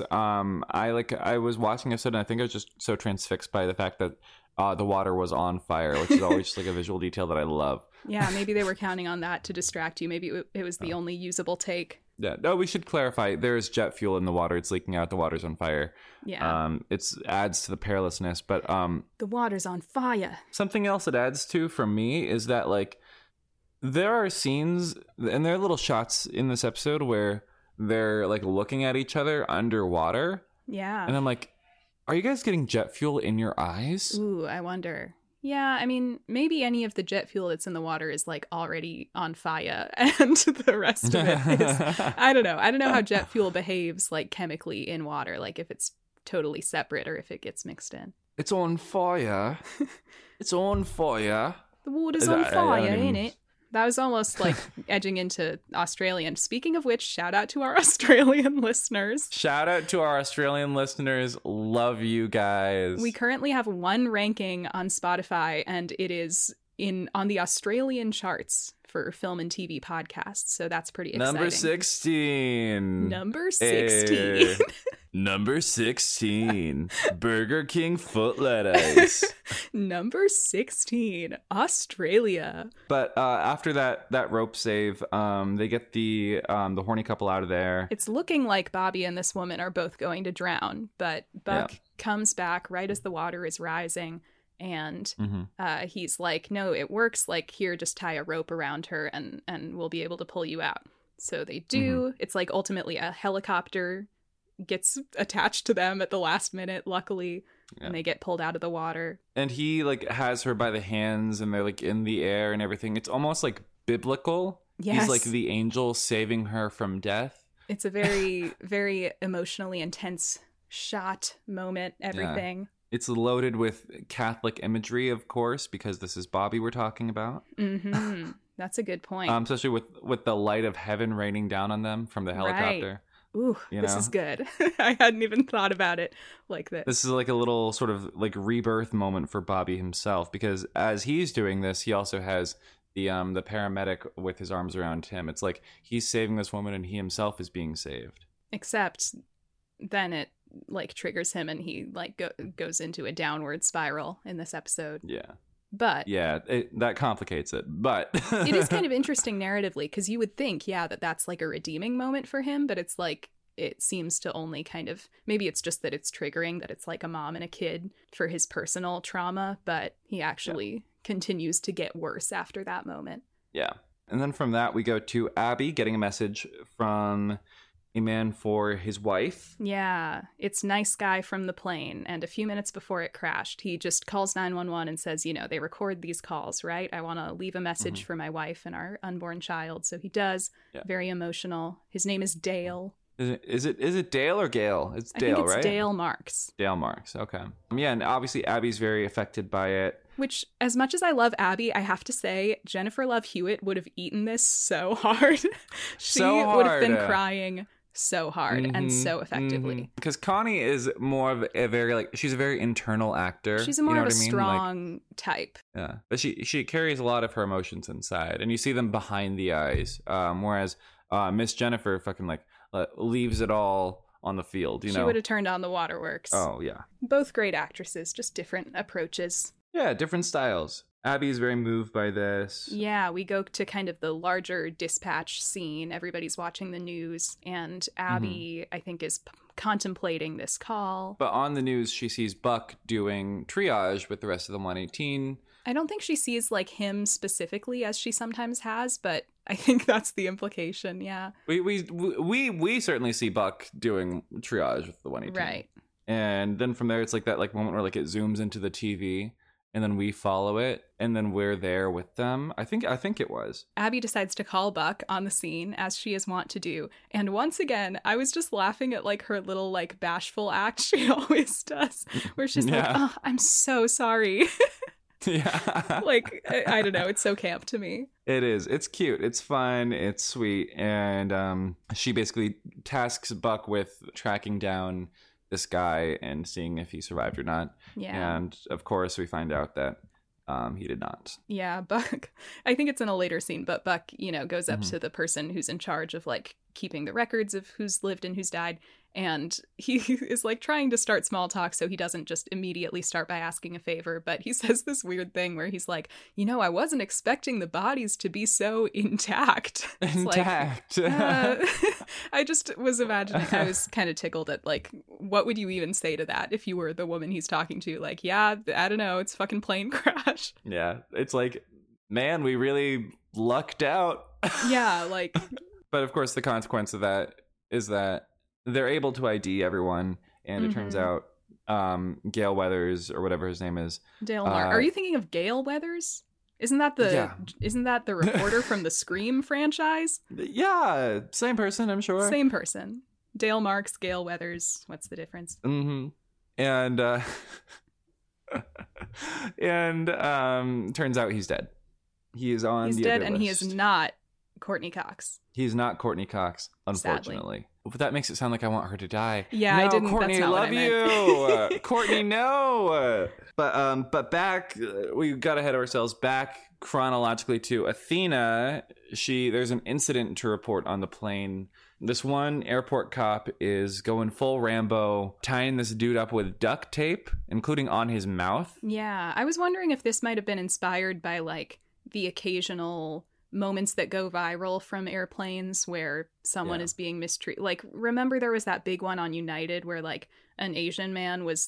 I was watching the episode and I think I was just so transfixed by the fact that the water was on fire, which is always just like a visual detail that I love. Yeah, maybe they were counting on that to distract you. Maybe it was the only usable take. Yeah. No, we should clarify. There is jet fuel in the water. It's leaking out. The water's on fire. Yeah. It adds to the perilousness, but the water's on fire. Something else it adds to for me is that like There are scenes and there are little shots in this episode where they're like looking at each other underwater. Yeah. And I'm like, are you guys getting jet fuel in your eyes? Ooh, I wonder. Yeah, I mean, maybe any of the jet fuel that's in the water is like already on fire, and the rest of it is, I don't know. I don't know how jet fuel behaves like chemically in water, like if it's totally separate or if it gets mixed in. It's on fire. It's on fire. The water's on fire, ain't it? That was almost like edging into Australian. Speaking of which, shout out to our Australian listeners. Shout out to our Australian listeners. Love you guys. We currently have one ranking on Spotify, and it is on the Australian charts for film and TV podcasts. So that's pretty exciting. Number 16. Number 16. Number 16. Burger King foot lettuce. Number 16. Australia. But after that rope save, they get the horny couple out of there. It's looking like Bobby and this woman are both going to drown, but Buck comes back right as the water is rising. And he's like, no, it works. Like, here, just tie a rope around her and we'll be able to pull you out. So they do. It's like ultimately a helicopter gets attached to them at the last minute, luckily, and they get pulled out of the water. And he like has her by the hands and they're like in the air and everything. It's almost like biblical. Yes. He's like the angel saving her from death. It's a very, very emotionally intense shot moment, everything. Yeah. It's loaded with Catholic imagery, of course, because this is Bobby we're talking about. Mm-hmm. That's a good point. Especially with the light of heaven raining down on them from the helicopter. Right. Ooh, this is good. I hadn't even thought about it like this. This is like a little sort of like rebirth moment for Bobby himself, because as he's doing this, he also has the paramedic with his arms around him. It's like he's saving this woman and he himself is being saved. Except then it like triggers him and he like goes into a downward spiral in this episode. Yeah. But yeah, that complicates it. But it is kind of interesting narratively, because you would think, that's like a redeeming moment for him, but it's like it seems to only kind of, maybe it's just that it's triggering, that it's like a mom and a kid for his personal trauma, but he actually continues to get worse after that moment. Yeah. And then from that, we go to Abby getting a message from a man for his wife. Yeah, it's nice guy from the plane. And a few minutes before it crashed, he just calls 911 and says, they record these calls, right? I want to leave a message for my wife and our unborn child. So he does. Yeah. Very emotional. His name is Dale. Is it Dale or Gale? It's Dale, I think it's right? Dale Marks. Dale Marks, okay. Yeah, and obviously Abby's very affected by it. Which, as much as I love Abby, I have to say, Jennifer Love Hewitt would have eaten this so hard. She would have been crying so hard and so effectively. Because Connie is more of a very she's a very internal actor. She's more of a strong type. Yeah, but she carries a lot of her emotions inside, and you see them behind the eyes. Whereas Miss Jennifer fucking leaves it all on the field. She would have turned on the waterworks. Oh yeah, both great actresses, just different approaches. Yeah, different styles. Abby's very moved by this. Yeah, we go to kind of the larger dispatch scene. Everybody's watching the news, and Abby, I think, is contemplating this call. But on the news, she sees Buck doing triage with the rest of the 118. I don't think she sees him specifically, as she sometimes has, but I think that's the implication. Yeah, we certainly see Buck doing triage with the 118, right? And then from there, it's that moment where it zooms into the TV. And then we follow it, and then we're there with them. I think it was. Abby decides to call Buck on the scene, as she is wont to do. And once again, I was just laughing at her little bashful act she always does, where she's oh, I'm so sorry. Yeah. I don't know. It's so camp to me. It is. It's cute. It's fun. It's sweet. And she basically tasks Buck with tracking down this guy and seeing if he survived or not. Yeah. And of course we find out that he did not. Yeah, Buck, I think it's in a later scene, but Buck, goes up to the person who's in charge of keeping the records of who's lived and who's died. And he is trying to start small talk so he doesn't just immediately start by asking a favor. But he says this weird thing where he's like, I wasn't expecting the bodies to be so intact. Intact. I just was imagining, I was kind of tickled at what would you even say to that if you were the woman he's talking to? Yeah, I don't know. It's fucking plane crash. Yeah. It's man, we really lucked out. Yeah, like... But of course, the consequence of that is that they're able to ID everyone, and it turns out Gale Weathers, or whatever his name is. Dale Mark. Are you thinking of Gale Weathers? Isn't that the reporter from the Scream franchise? Yeah, same person, I'm sure. Same person. Dale Marks, Gale Weathers. What's the difference? Mm-hmm. And turns out he's dead. He's dead, and he is not Courtney Cox. He's not Courtney Cox, unfortunately. Sadly. But that makes it sound like I want her to die. Yeah, no, I didn't. Courtney, that's not love what I you. Courtney, no. But back, we got ahead of ourselves. Back chronologically to Athena. There's an incident to report on the plane. This one airport cop is going full Rambo, tying this dude up with duct tape, including on his mouth. Yeah, I was wondering if this might have been inspired by like the occasional moments that go viral from airplanes where someone is being mistreated. Like, remember there was that big one on United where like an Asian man was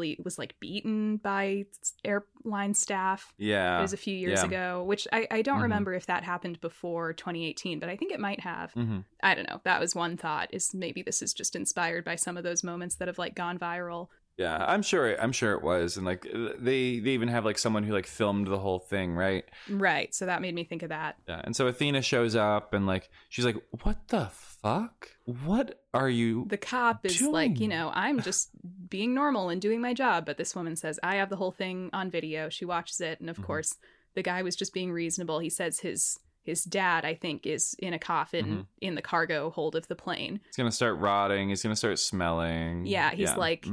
beaten by airline staff. Yeah. It was a few years ago, which I don't remember if that happened before 2018, but I think it might have. I don't know. That was one thought, is maybe this is just inspired by some of those moments that have like gone viral. Yeah, I'm sure it was. And like they even have like someone who like filmed the whole thing, right? Right. So that made me think of that. Yeah. And so Athena shows up and like she's like, "What the fuck? What are you?" The cop is doing? Like, I'm just being normal and doing my job, but this woman says, "I have the whole thing on video." She watches it, and of course, the guy was just being reasonable. He says his dad, I think, is in a coffin in the cargo hold of the plane. He's going to start rotting. He's going to start smelling. Yeah, he's like,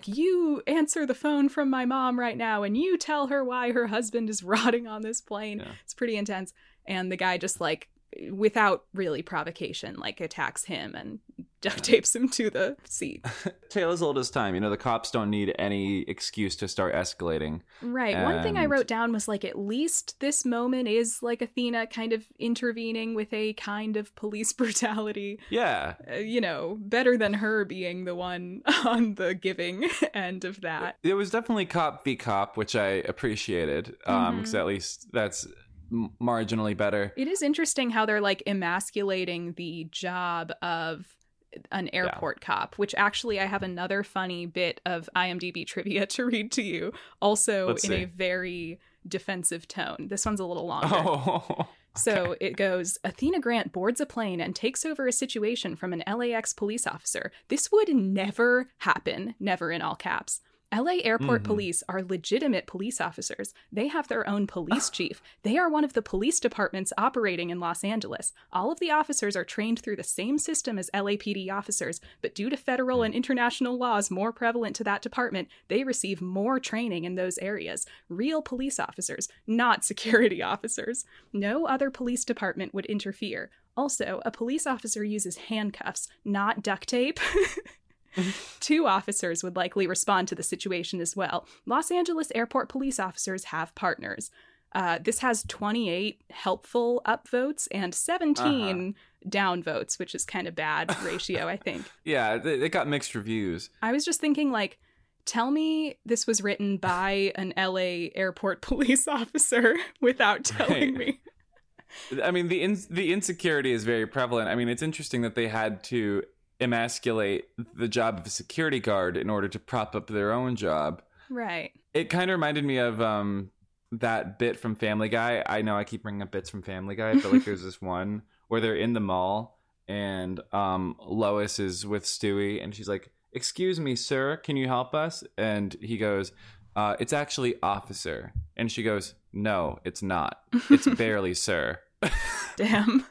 you answer the phone from my mom right now and you tell her why her husband is rotting on this plane. Yeah. It's pretty intense. And the guy just like, without really provocation, like attacks him and duct tapes him to the seat. Tale as old as time. The cops don't need any excuse to start escalating. Right. And one thing I wrote down was like, at least this moment is like Athena kind of intervening with a kind of police brutality. Yeah. Better than her being the one on the giving end of that. It was definitely cop v cop, which I appreciated, because at least that's marginally better. It is interesting how they're like emasculating the job of an airport cop, which actually I have another funny bit of IMDb trivia to read to you, also in a very defensive tone. This one's a little longer. Okay. So it goes, Athena Grant boards a plane and takes over a situation from an LAX police officer. This would never happen, never in all caps. LA Airport Police are legitimate police officers. They have their own police chief. They are one of the police departments operating in Los Angeles. All of the officers are trained through the same system as LAPD officers, but due to federal and international laws more prevalent to that department, they receive more training in those areas. Real police officers, not security officers. No other police department would interfere. Also, a police officer uses handcuffs, not duct tape. 2 officers would likely respond to the situation as well. Los Angeles airport police officers have partners. This has 28 helpful upvotes and 17 downvotes, which is kind of bad ratio, I think. Yeah, they got mixed reviews. I was just thinking, like, tell me this was written by an LA airport police officer without telling me. I mean, the insecurity is very prevalent. I mean, it's interesting that they had to emasculate the job of a security guard in order to prop up their own job. Right. It kind of reminded me of that bit from Family Guy. I know I keep bringing up bits from Family Guy, but like there's this one where they're in the mall and Lois is with Stewie and she's like, "Excuse me, sir, can you help us?" And he goes, "It's actually officer." And she goes, "No, it's not. It's barely sir." Damn.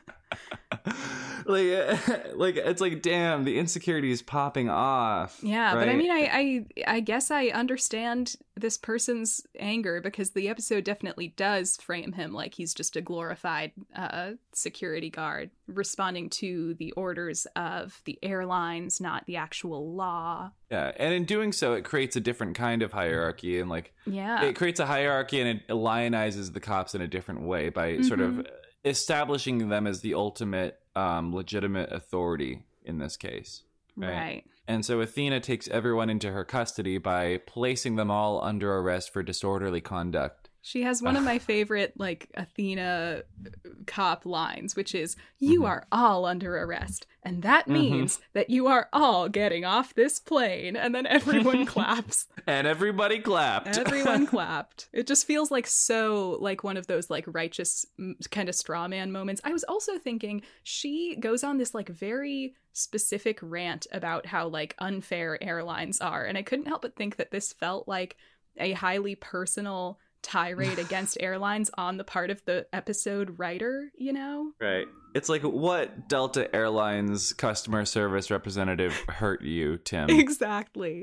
like it's like, damn, the insecurity is popping off. Yeah, right? But I mean, I guess I understand this person's anger because the episode definitely does frame him like he's just a glorified security guard responding to the orders of the airlines, not the actual law. Yeah, and in doing so, it creates a different kind of hierarchy, and like, it creates a hierarchy and it lionizes the cops in a different way by sort of establishing them as the ultimate legitimate authority in this case. Right. And so Athena takes everyone into her custody by placing them all under arrest for disorderly conduct. She has one of my favorite, like, Athena cop lines, which is, "You are all under arrest, and that means that you are all getting off this plane." And then everyone claps. And everybody clapped. Everyone clapped. It just feels like so, like, one of those, like, righteous kind of straw man moments. I was also thinking, she goes on this, like, very specific rant about how, like, unfair airlines are. And I couldn't help but think that this felt like a highly personal tirade against airlines on the part of the episode writer, you know? Right. It's like, what Delta Airlines customer service representative hurt you, Tim? Exactly.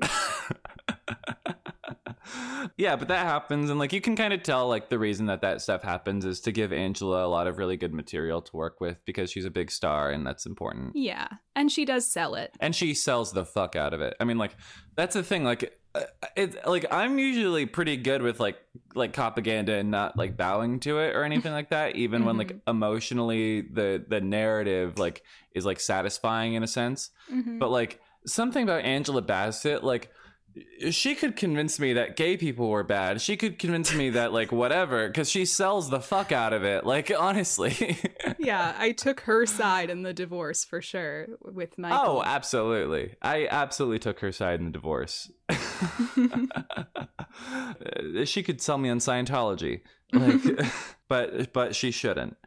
Yeah, but that happens, and like you can kind of tell like the reason that stuff happens is to give Angela a lot of really good material to work with because she's a big star and that's important. Yeah, and she does sell it. And she sells the fuck out of it. I mean, like, that's the thing, like like I'm usually pretty good with like propaganda and not like bowing to it or anything like that, even when like emotionally the narrative like is like satisfying in a sense. But like something about Angela Bassett, like she could convince me that gay people were bad. She could convince me that like whatever, because she sells the fuck out of it. Like, honestly. Yeah, I took her side in the divorce for sure with Michael. Oh, absolutely. I absolutely took her side in the divorce. She could sell me on Scientology. Like, but she shouldn't.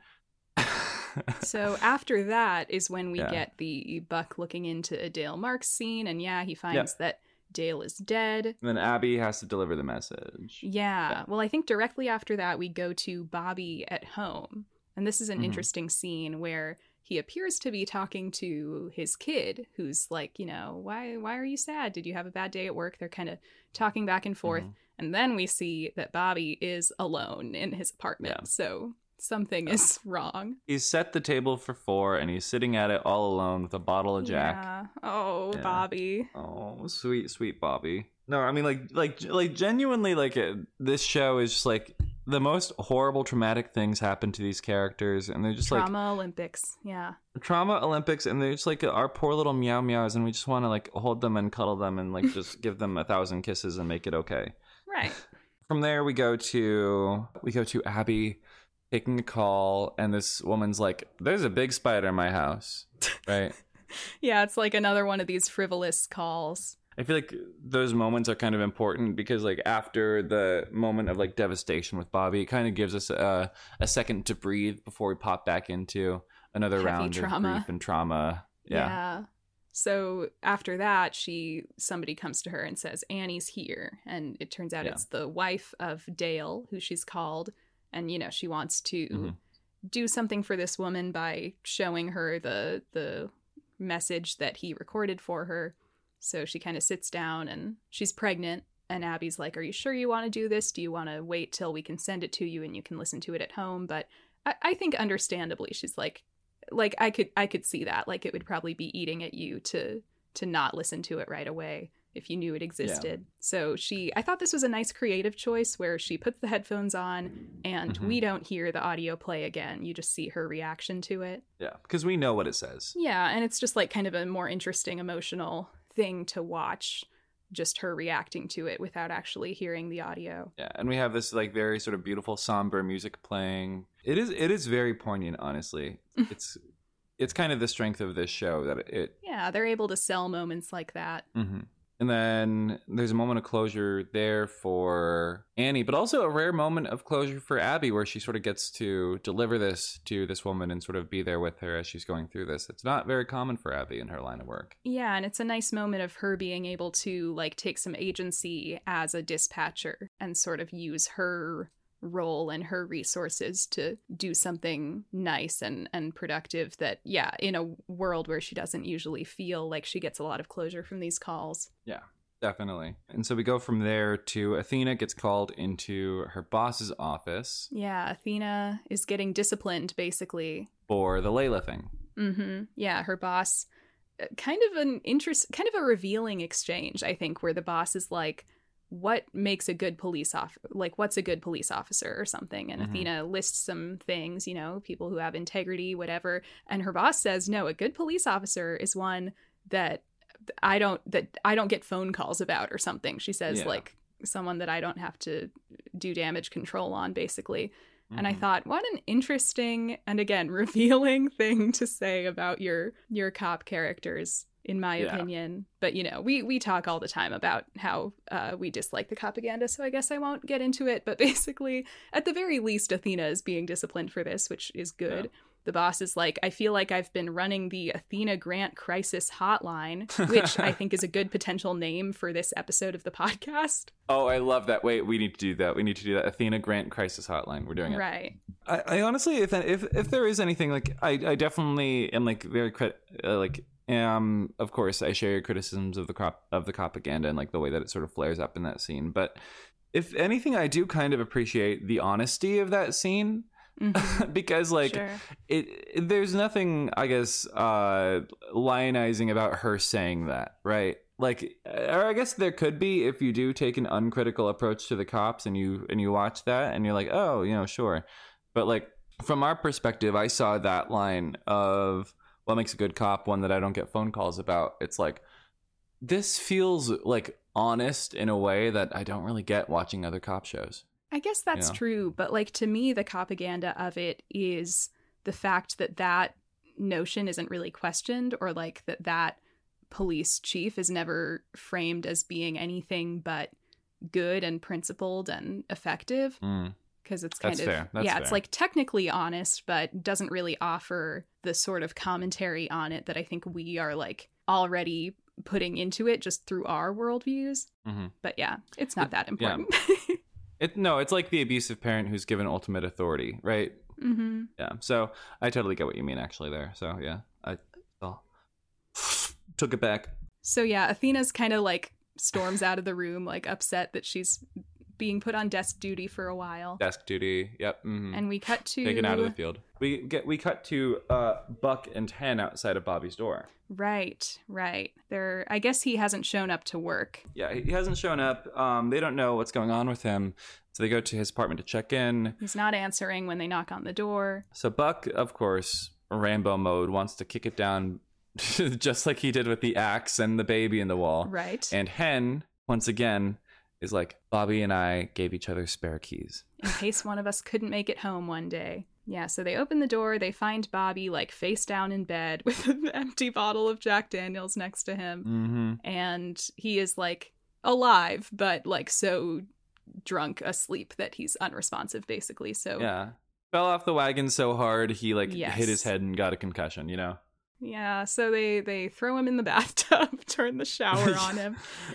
So after that is when we get the Buck looking into a Dale Marks scene, and he finds that Dale is dead. And then Abby has to deliver the message. Yeah. Well, I think directly after that, we go to Bobby at home. And this is an interesting scene where he appears to be talking to his kid, who's like, you know, why are you sad? Did you have a bad day at work? They're kind of talking back and forth. And then we see that Bobby is alone in his apartment. Yeah. So something is wrong. He's set the table for 4 and he's sitting at it all alone with a bottle of Jack. Yeah. Oh, yeah. Bobby. Oh, sweet Bobby. No, I mean like genuinely like this show is just like the most horrible traumatic things happen to these characters and they're just Trauma Olympics. Yeah. Trauma Olympics, and they're just like our poor little meow meows and we just want to like hold them and cuddle them and like just give them 1,000 kisses and make it okay. Right. From there we go to Abby taking a call, and this woman's like, there's a big spider in my house, right? Yeah, it's like another one of these frivolous calls. I feel like those moments are kind of important because like after the moment of like devastation with Bobby, it kind of gives us a second to breathe before we pop back into another heavy round trauma. Of grief and trauma. Yeah. So after that, somebody comes to her and says, Annie's here. And it turns out it's the wife of Dale, who she's called. And, you know, she wants to do something for this woman by showing her the message that he recorded for her. So she kind of sits down and she's pregnant. And Abby's like, are you sure you want to do this? Do you want to wait till we can send it to you and you can listen to it at home? But I think understandably, she's like I could see that. Like it would probably be eating at you to not listen to it right away if you knew it existed. Yeah. So I thought this was a nice creative choice where she puts the headphones on and we don't hear the audio play again. You just see her reaction to it. Yeah, because we know what it says. Yeah, and it's just like kind of a more interesting emotional thing to watch, just her reacting to it without actually hearing the audio. Yeah, and we have this like very sort of beautiful somber music playing. It is very poignant, honestly. It's kind of the strength of this show that it Yeah, they're able to sell moments like that. And then there's a moment of closure there for Annie, but also a rare moment of closure for Abby where she sort of gets to deliver this to this woman and sort of be there with her as she's going through this. It's not very common for Abby in her line of work. Yeah, and it's a nice moment of her being able to like take some agency as a dispatcher and sort of use her role and her resources to do something nice and productive that, in a world where she doesn't usually feel like she gets a lot of closure from these calls. Yeah, definitely. And so we go from there to Athena gets called into her boss's office. Yeah, Athena is getting disciplined, basically. For the Layla thing. Yeah, her boss, kind of a revealing exchange, I think, where the boss is like, what makes a good police officer? Like, what's a good police officer or something? And Athena lists some things, you know, people who have integrity, whatever. And her boss says, no, a good police officer is one that I don't get phone calls about or something. She says, like, someone that I don't have to do damage control on, basically. And I Mhm. thought, what an interesting and, again, revealing thing to say about your cop characters, in my Yeah. opinion. But, you know, we talk all the time about how we dislike the propaganda, so I guess I won't get into it. But basically, at the very least, Athena is being disciplined for this, which is good. Yeah. The boss is like, I feel like I've been running the Athena Grant Crisis Hotline, which I think is a good potential name for this episode of the podcast. Oh, I love that. Wait, we need to do that. We need to do that. Athena Grant Crisis Hotline. We're doing it. Right. I honestly, if there is anything, like, I definitely am like very of course I share your criticisms of the propaganda and like the way that it sort of flares up in that scene. But if anything, I do kind of appreciate the honesty of that scene. Mhm. Because like Sure. there's nothing, I guess, lionizing about her saying that, right? Like, or I guess there could be if you do take an uncritical approach to the cops and you watch that and you're like, oh, you know, sure. But like from our perspective, I saw that line of what makes a good cop, one that I don't get phone calls about. It's like, this feels like honest in a way that I don't really get watching other cop shows. I guess that's Yeah. true, but like to me, the propaganda of it is the fact that notion isn't really questioned, or like that police chief is never framed as being anything but good and principled and effective. Mm. Because it's That's kind of fair. That's yeah, it's fair. like technically honest, but doesn't really offer the sort of commentary on it that I think we are like already putting into it just through our worldviews. Mhm. But yeah, it's not that yeah. important. It's like the abusive parent who's given ultimate authority, right? Mm-hmm. Yeah. So I totally get what you mean actually there. So yeah, I took it back. So yeah, Athena's kind of like storms out of the room, like upset that she's being put on desk duty for a while. Desk duty. Yep. Mhm. And we cut to Taken out of the field. We cut to Buck and Hen outside of Bobby's door. Right. I guess he hasn't shown up to work. Yeah, he hasn't shown up. They don't know what's going on with him, so they go to his apartment to check in. He's not answering when they knock on the door. So Buck, of course, Rambo mode, wants to kick it down, just like he did with the axe and the baby in the wall. Right. And Hen, once again, is like, Bobby and I gave each other spare keys. In case one of us couldn't make it home one day. Yeah, so they open the door, they find Bobby like face down in bed with an empty bottle of Jack Daniels next to him. Mm-hmm. And he is like alive, but like so drunk asleep that he's unresponsive, basically. So Yeah. Fell off the wagon so hard he like Yes. hit his head and got a concussion, you know? yeah, so they throw him in the bathtub, turn the shower on him.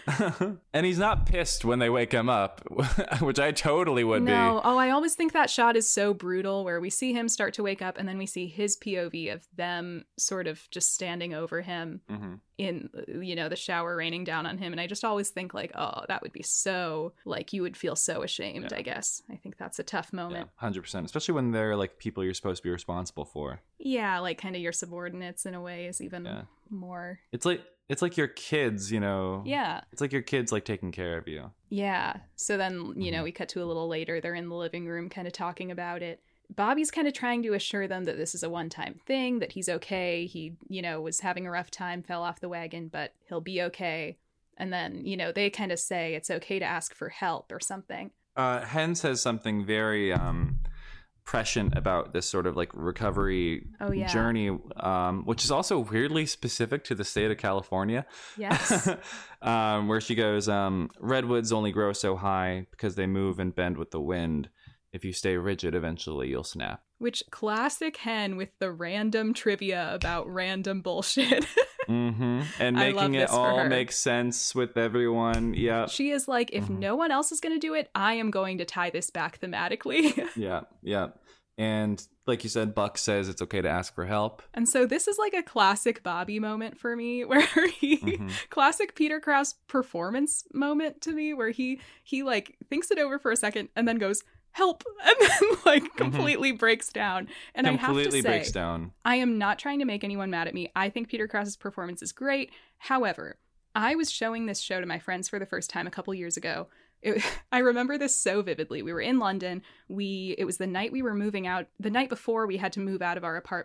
And he's not pissed when they wake him up, which I totally would No, be. oh, I always think that shot is so brutal where we see him start to wake up and then we see his POV of them sort of just standing over him Mm-hmm. in, you know, the shower raining down on him. And I just always think like, oh, that would be so, like, you would feel so ashamed, Yeah. I guess. I think that's a tough Yeah, moment. 100%. Especially when they're like people you're supposed to be responsible for. Yeah, like kind of your subordinates in a way is even Yeah. more. It's like your kids, you know. Yeah. It's like your kids like taking care of you. Yeah. So then, you know, Mhm. we cut to a little later. They're in the living room kind of talking about it. Bobby's kind of trying to assure them that this is a one-time thing, that he's okay. He, you know, was having a rough time, fell off the wagon, but he'll be okay. And then, you know, they kind of say it's okay to ask for help or something. Hen says something very prescient about this sort of like recovery Oh, yeah. journey, which is also weirdly specific to the state of California. Yes. Where she goes, redwoods only grow so high because they move and bend with the wind. If you stay rigid, eventually you'll snap. Which classic Hen with the random trivia about random bullshit. Mm-hmm. And I love making it this for all her. make sense with everyone. Yeah. She is like, if Mhm. no one else is going to do it, I am going to tie this back thematically. Yeah. And like you said, Buck says it's okay to ask for help. And so this is like a classic Bobby moment for me, where he Mhm. classic Peter Krause performance moment to me, where he like thinks it over for a second and then goes, help, and then like completely breaks down. And I have to Completely say, breaks down. I am not trying to make anyone mad at me. I think Peter Krause's performance is great. However, I was showing this show to my friends for the first time a couple years ago. I remember this so vividly. We were in London. It was the night we were moving out. The night before we had to move out of our apartment.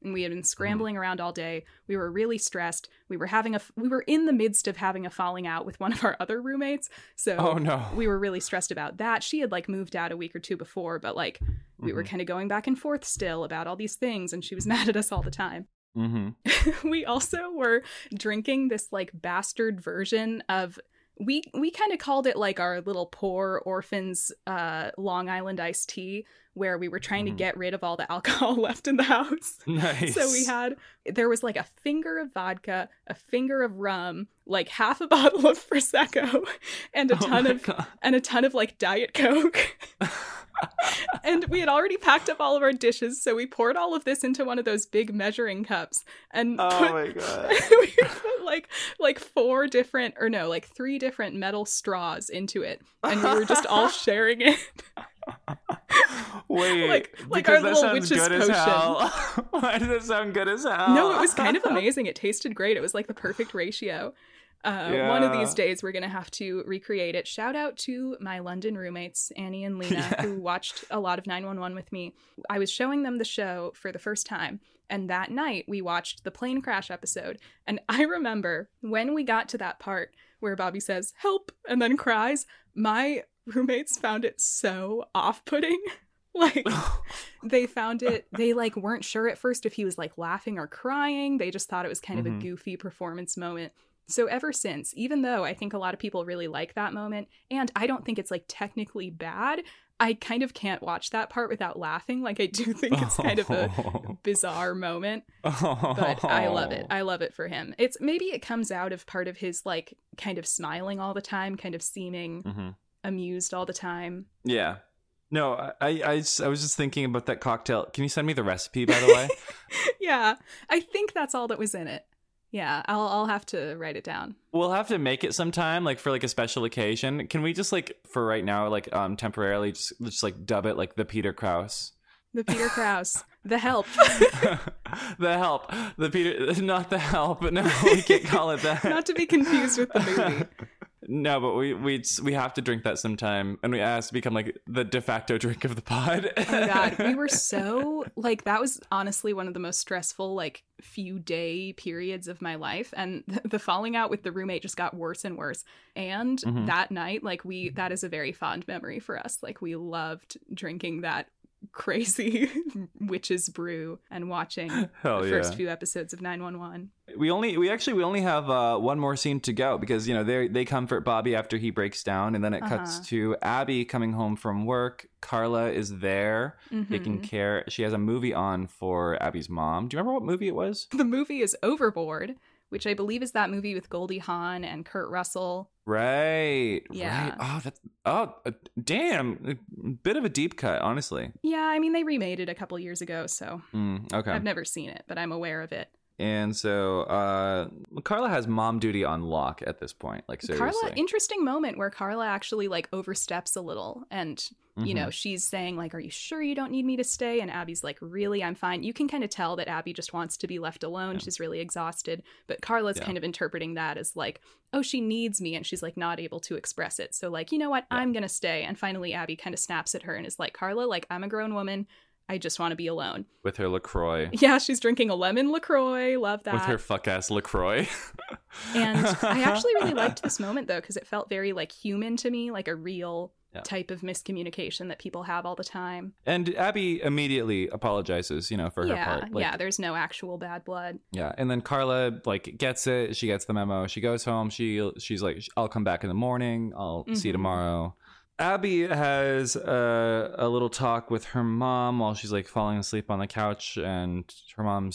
and we had been scrambling around all day. We were really stressed. We were in the midst of having a falling out with one of our other roommates. So we were really stressed about that. She had like moved out a week or two before, but like we were kind of going back and forth still about all these things, and she was mad at us all the time. We also were drinking this like bastard version of we kind of called it like our little poor orphans Long Island iced tea, where we were trying to get rid of all the alcohol left in the house. Nice. So there was like a finger of vodka, a finger of rum, like half a bottle of Prosecco, and a ton of like Diet Coke. And we had already packed up all of our dishes, so we poured all of this into one of those big measuring cups and my God. we put like 3 different metal straws into it, and we were just all sharing it. Wait, like our little witch's potion. Why does that sound good as hell? No, it was kind of amazing. It tasted great. It was like the perfect ratio. One of these days we're gonna have to recreate it. Shout out to my London roommates, Annie and Lena, who watched a lot of 911 with me. I was showing them the show for the first time, and that night we watched the plane crash episode. And I remember when we got to that part where Bobby says, "Help," and then cries, my roommates found it so off-putting. Like, they found it, they like weren't sure at first if he was like laughing or crying. They just thought it was kind of a goofy performance moment. So ever since, even though I think a lot of people really like that moment, and I don't think it's like technically bad, I kind of can't watch that part without laughing. Like, I do think it's kind of a bizarre moment, but I love it. I love it for him. Maybe it comes out of part of his like kind of smiling all the time, kind of seeming amused all the time. Yeah. No, I was just thinking about that cocktail. Can you send me the recipe, by the way? Yeah, I think that's all that was in it. Yeah, I'll have to write it down. We'll have to make it sometime, like for like a special occasion. Can we just like for right now, like temporarily, just like dub it like the Peter Krause? The Peter Krause. The Help. The Help. The Peter, not The Help. No, we can't call it that. Not to be confused with the movie. No, but we have to drink that sometime, and it has to become like the de facto drink of the pod. Oh my God, we were so like, that was honestly one of the most stressful like few day periods of my life, and the falling out with the roommate just got worse and worse. And that night, like that is a very fond memory for us. Like, we loved drinking that crazy witch's brew and watching the first few episodes of 911. We only have one more scene to go, because you know they comfort Bobby after he breaks down, and then it cuts to Abby coming home from work. Carla is there taking care. She has a movie on for Abby's mom. Do you remember what movie it was? The movie is Overboard, which I believe is that movie with Goldie Hawn and Kurt Russell. Right. Yeah. Right. Damn. A bit of a deep cut, honestly. Yeah, I mean, they remade it a couple years ago, so okay. I've never seen it, but I'm aware of it. And so Carla has mom duty on lock at this point. Like, seriously. Carla, interesting moment where Carla actually like oversteps a little, and you know, she's saying like, "Are you sure you don't need me to stay?" And Abby's like, "Really, I'm fine." You can kind of tell that Abby just wants to be left alone. She's really exhausted, but Carla's kind of interpreting that as like, oh, she needs me, and she's like not able to express it. So like, you know what, I'm gonna stay. And finally Abby kind of snaps at her and is like, "Carla, like, I'm a grown woman. I just want to be alone." With her LaCroix. Yeah, she's drinking a lemon LaCroix. Love that. With her fuck-ass LaCroix. And I actually really liked this moment, though, because it felt very, like, human to me, like a real type of miscommunication that people have all the time. And Abby immediately apologizes, you know, for her part. Like, yeah, there's no actual bad blood. Yeah, and then Carla, like, gets it. She gets the memo. She goes home. She's like, "I'll come back in the morning. I'll see you tomorrow." Abby has a little talk with her mom while she's like falling asleep on the couch, and her mom's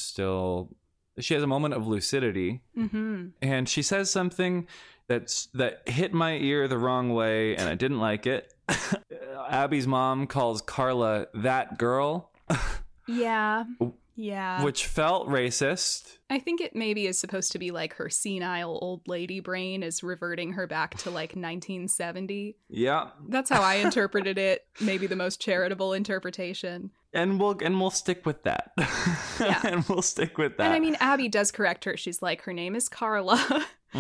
she has a moment of lucidity, and she says something that hit my ear the wrong way, and I didn't like it. Abby's mom calls Carla that girl. Yeah. Which felt racist. I think it maybe is supposed to be like her senile old lady brain is reverting her back to like 1970. Yeah. That's how I interpreted it. Maybe the most charitable interpretation. And we'll stick with that. Yeah. And we'll stick with that. And I mean, Abby does correct her. She's like, her name is Carla.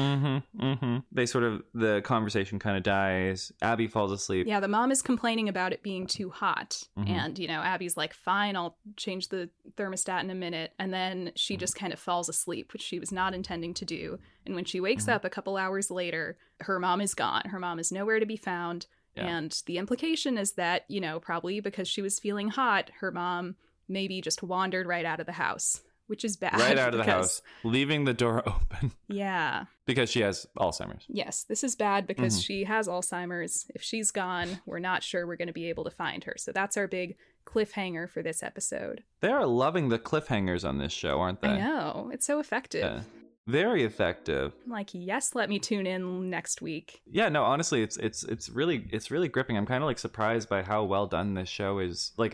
The conversation kind of dies. Abby falls asleep. Yeah, the mom is complaining about it being too hot. And, Abby's like, fine, I'll change the thermostat in a minute. And then she just kind of falls asleep, which she was not intending to do. And when she wakes up a couple hours later, her mom is gone. Her mom is nowhere to be found. Yeah. And the implication is that, probably because she was feeling hot, her mom maybe just wandered right out of the house, which is bad. Right out of the house, leaving the door open. Yeah. Because she has Alzheimer's. Yes, this is bad because she has Alzheimer's. If she's gone, we're not sure we're going to be able to find her. So that's our big cliffhanger for this episode. They are loving the cliffhangers on this show, aren't they? I know. It's so effective. Yeah. Very effective. I'm like, yes, let me tune in next week. Yeah, no, honestly, it's really gripping. I'm kind of like surprised by how well done this show is. Like,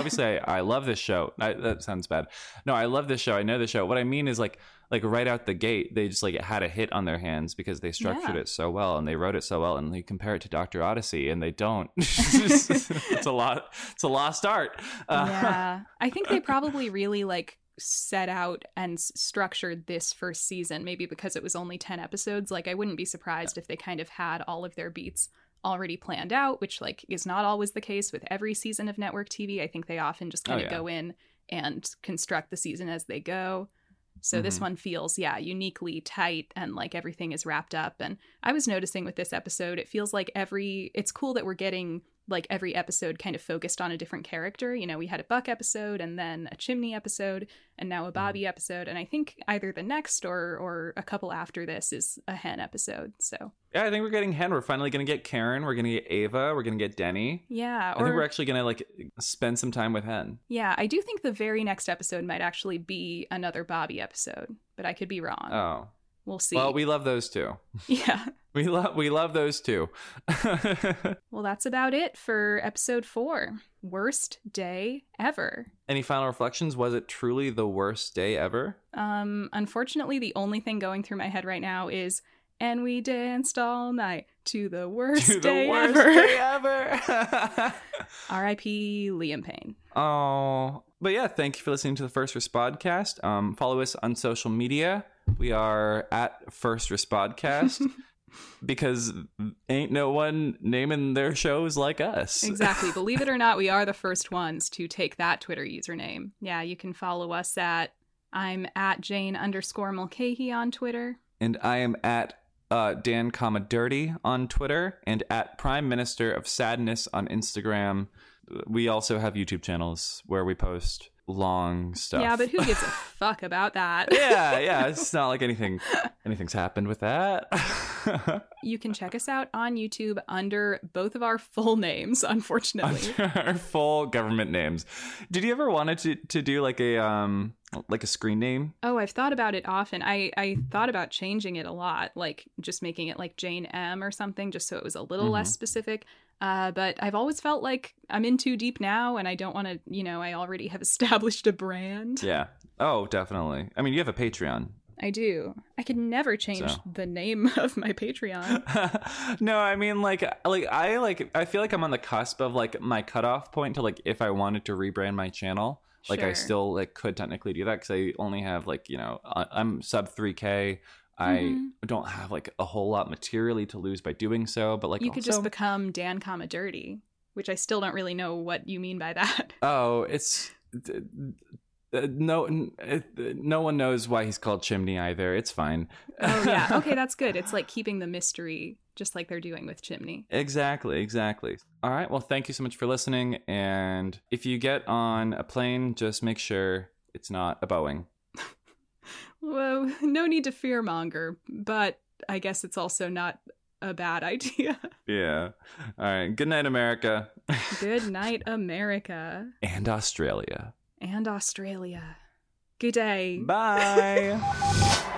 I love this show. That sounds bad. No, I love this show. I know the show. What I mean is like right out the gate, they just like had a hit on their hands because they structured it so well and they wrote it so well. And they compare it to Dr. Odyssey, and they don't. It's a lost art. Yeah, I think they probably really like set out and structured this first season, maybe because it was only 10 episodes. Like, I wouldn't be surprised if they kind of had all of their beats already planned out, which like is not always the case with every season of network TV. I think they often just kind of go in and construct the season as they go. So this one feels, uniquely tight and like everything is wrapped up. And I was noticing with this episode, it feels like it's cool that we're getting like every episode kind of focused on a different character. We had a Buck episode and then a Chimney episode and now a Bobby episode. And I think either the next or a couple after this is a Hen episode. So yeah, I think we're getting Hen. We're finally going to get Karen. We're going to get Ava. We're going to get Denny. Yeah. I think we're actually going to like spend some time with Hen. Yeah, I do think the very next episode might actually be another Bobby episode, but I could be wrong. Oh. We'll see. Well, we love those too. Yeah. We love those too. Well, that's about it for episode 4. Worst day ever. Any final reflections? Was it truly the worst day ever? Unfortunately, the only thing going through my head right now is, and we danced all night to the worst day ever. R.I.P. Liam Payne. Oh, but yeah, thank you for listening to the First Respodcast. Follow us on social media. We are at First Respodcast because ain't no one naming their shows like us. Exactly. Believe it or not, we are the first ones to take that Twitter username. Yeah, you can follow us I'm at Jane_Mulcahy on Twitter. And I am at Dan, Dirty on Twitter, and at Prime Minister of Sadness on Instagram. We also have YouTube channels where we post long stuff. Yeah, but who gives a fuck about that? Yeah, it's not like anything's happened with that. You can check us out on YouTube under both of our full names, unfortunately. Under our full government names. Did you ever wanted to do like a screen name? Oh, I've thought about it often. I thought about changing it a lot, like just making it like Jane M or something, just so it was a little less specific. But I've always felt like I'm in too deep now and I don't want to, I already have established a brand. Yeah. Oh, definitely. I mean, you have a Patreon. I do. I could never change the name of my Patreon. No, I mean, I feel like I'm on the cusp of like my cutoff point to like if I wanted to rebrand my channel. Like I still like could technically do that because I only have like, I'm sub 3K. I don't have like a whole lot materially to lose by doing so, but like you could just become Dan, Dirty, which I still don't really know what you mean by that. Oh, it's no one knows why he's called Chimney either. It's fine. Oh yeah, okay, that's good. It's like keeping the mystery, just like they're doing with Chimney. Exactly. All right. Well, thank you so much for listening. And if you get on a plane, just make sure it's not a Boeing. Well, no need to fearmonger, but I guess it's also not a bad idea. Yeah. All right. Good night, America. Good night, America. And Australia. Good day. Bye.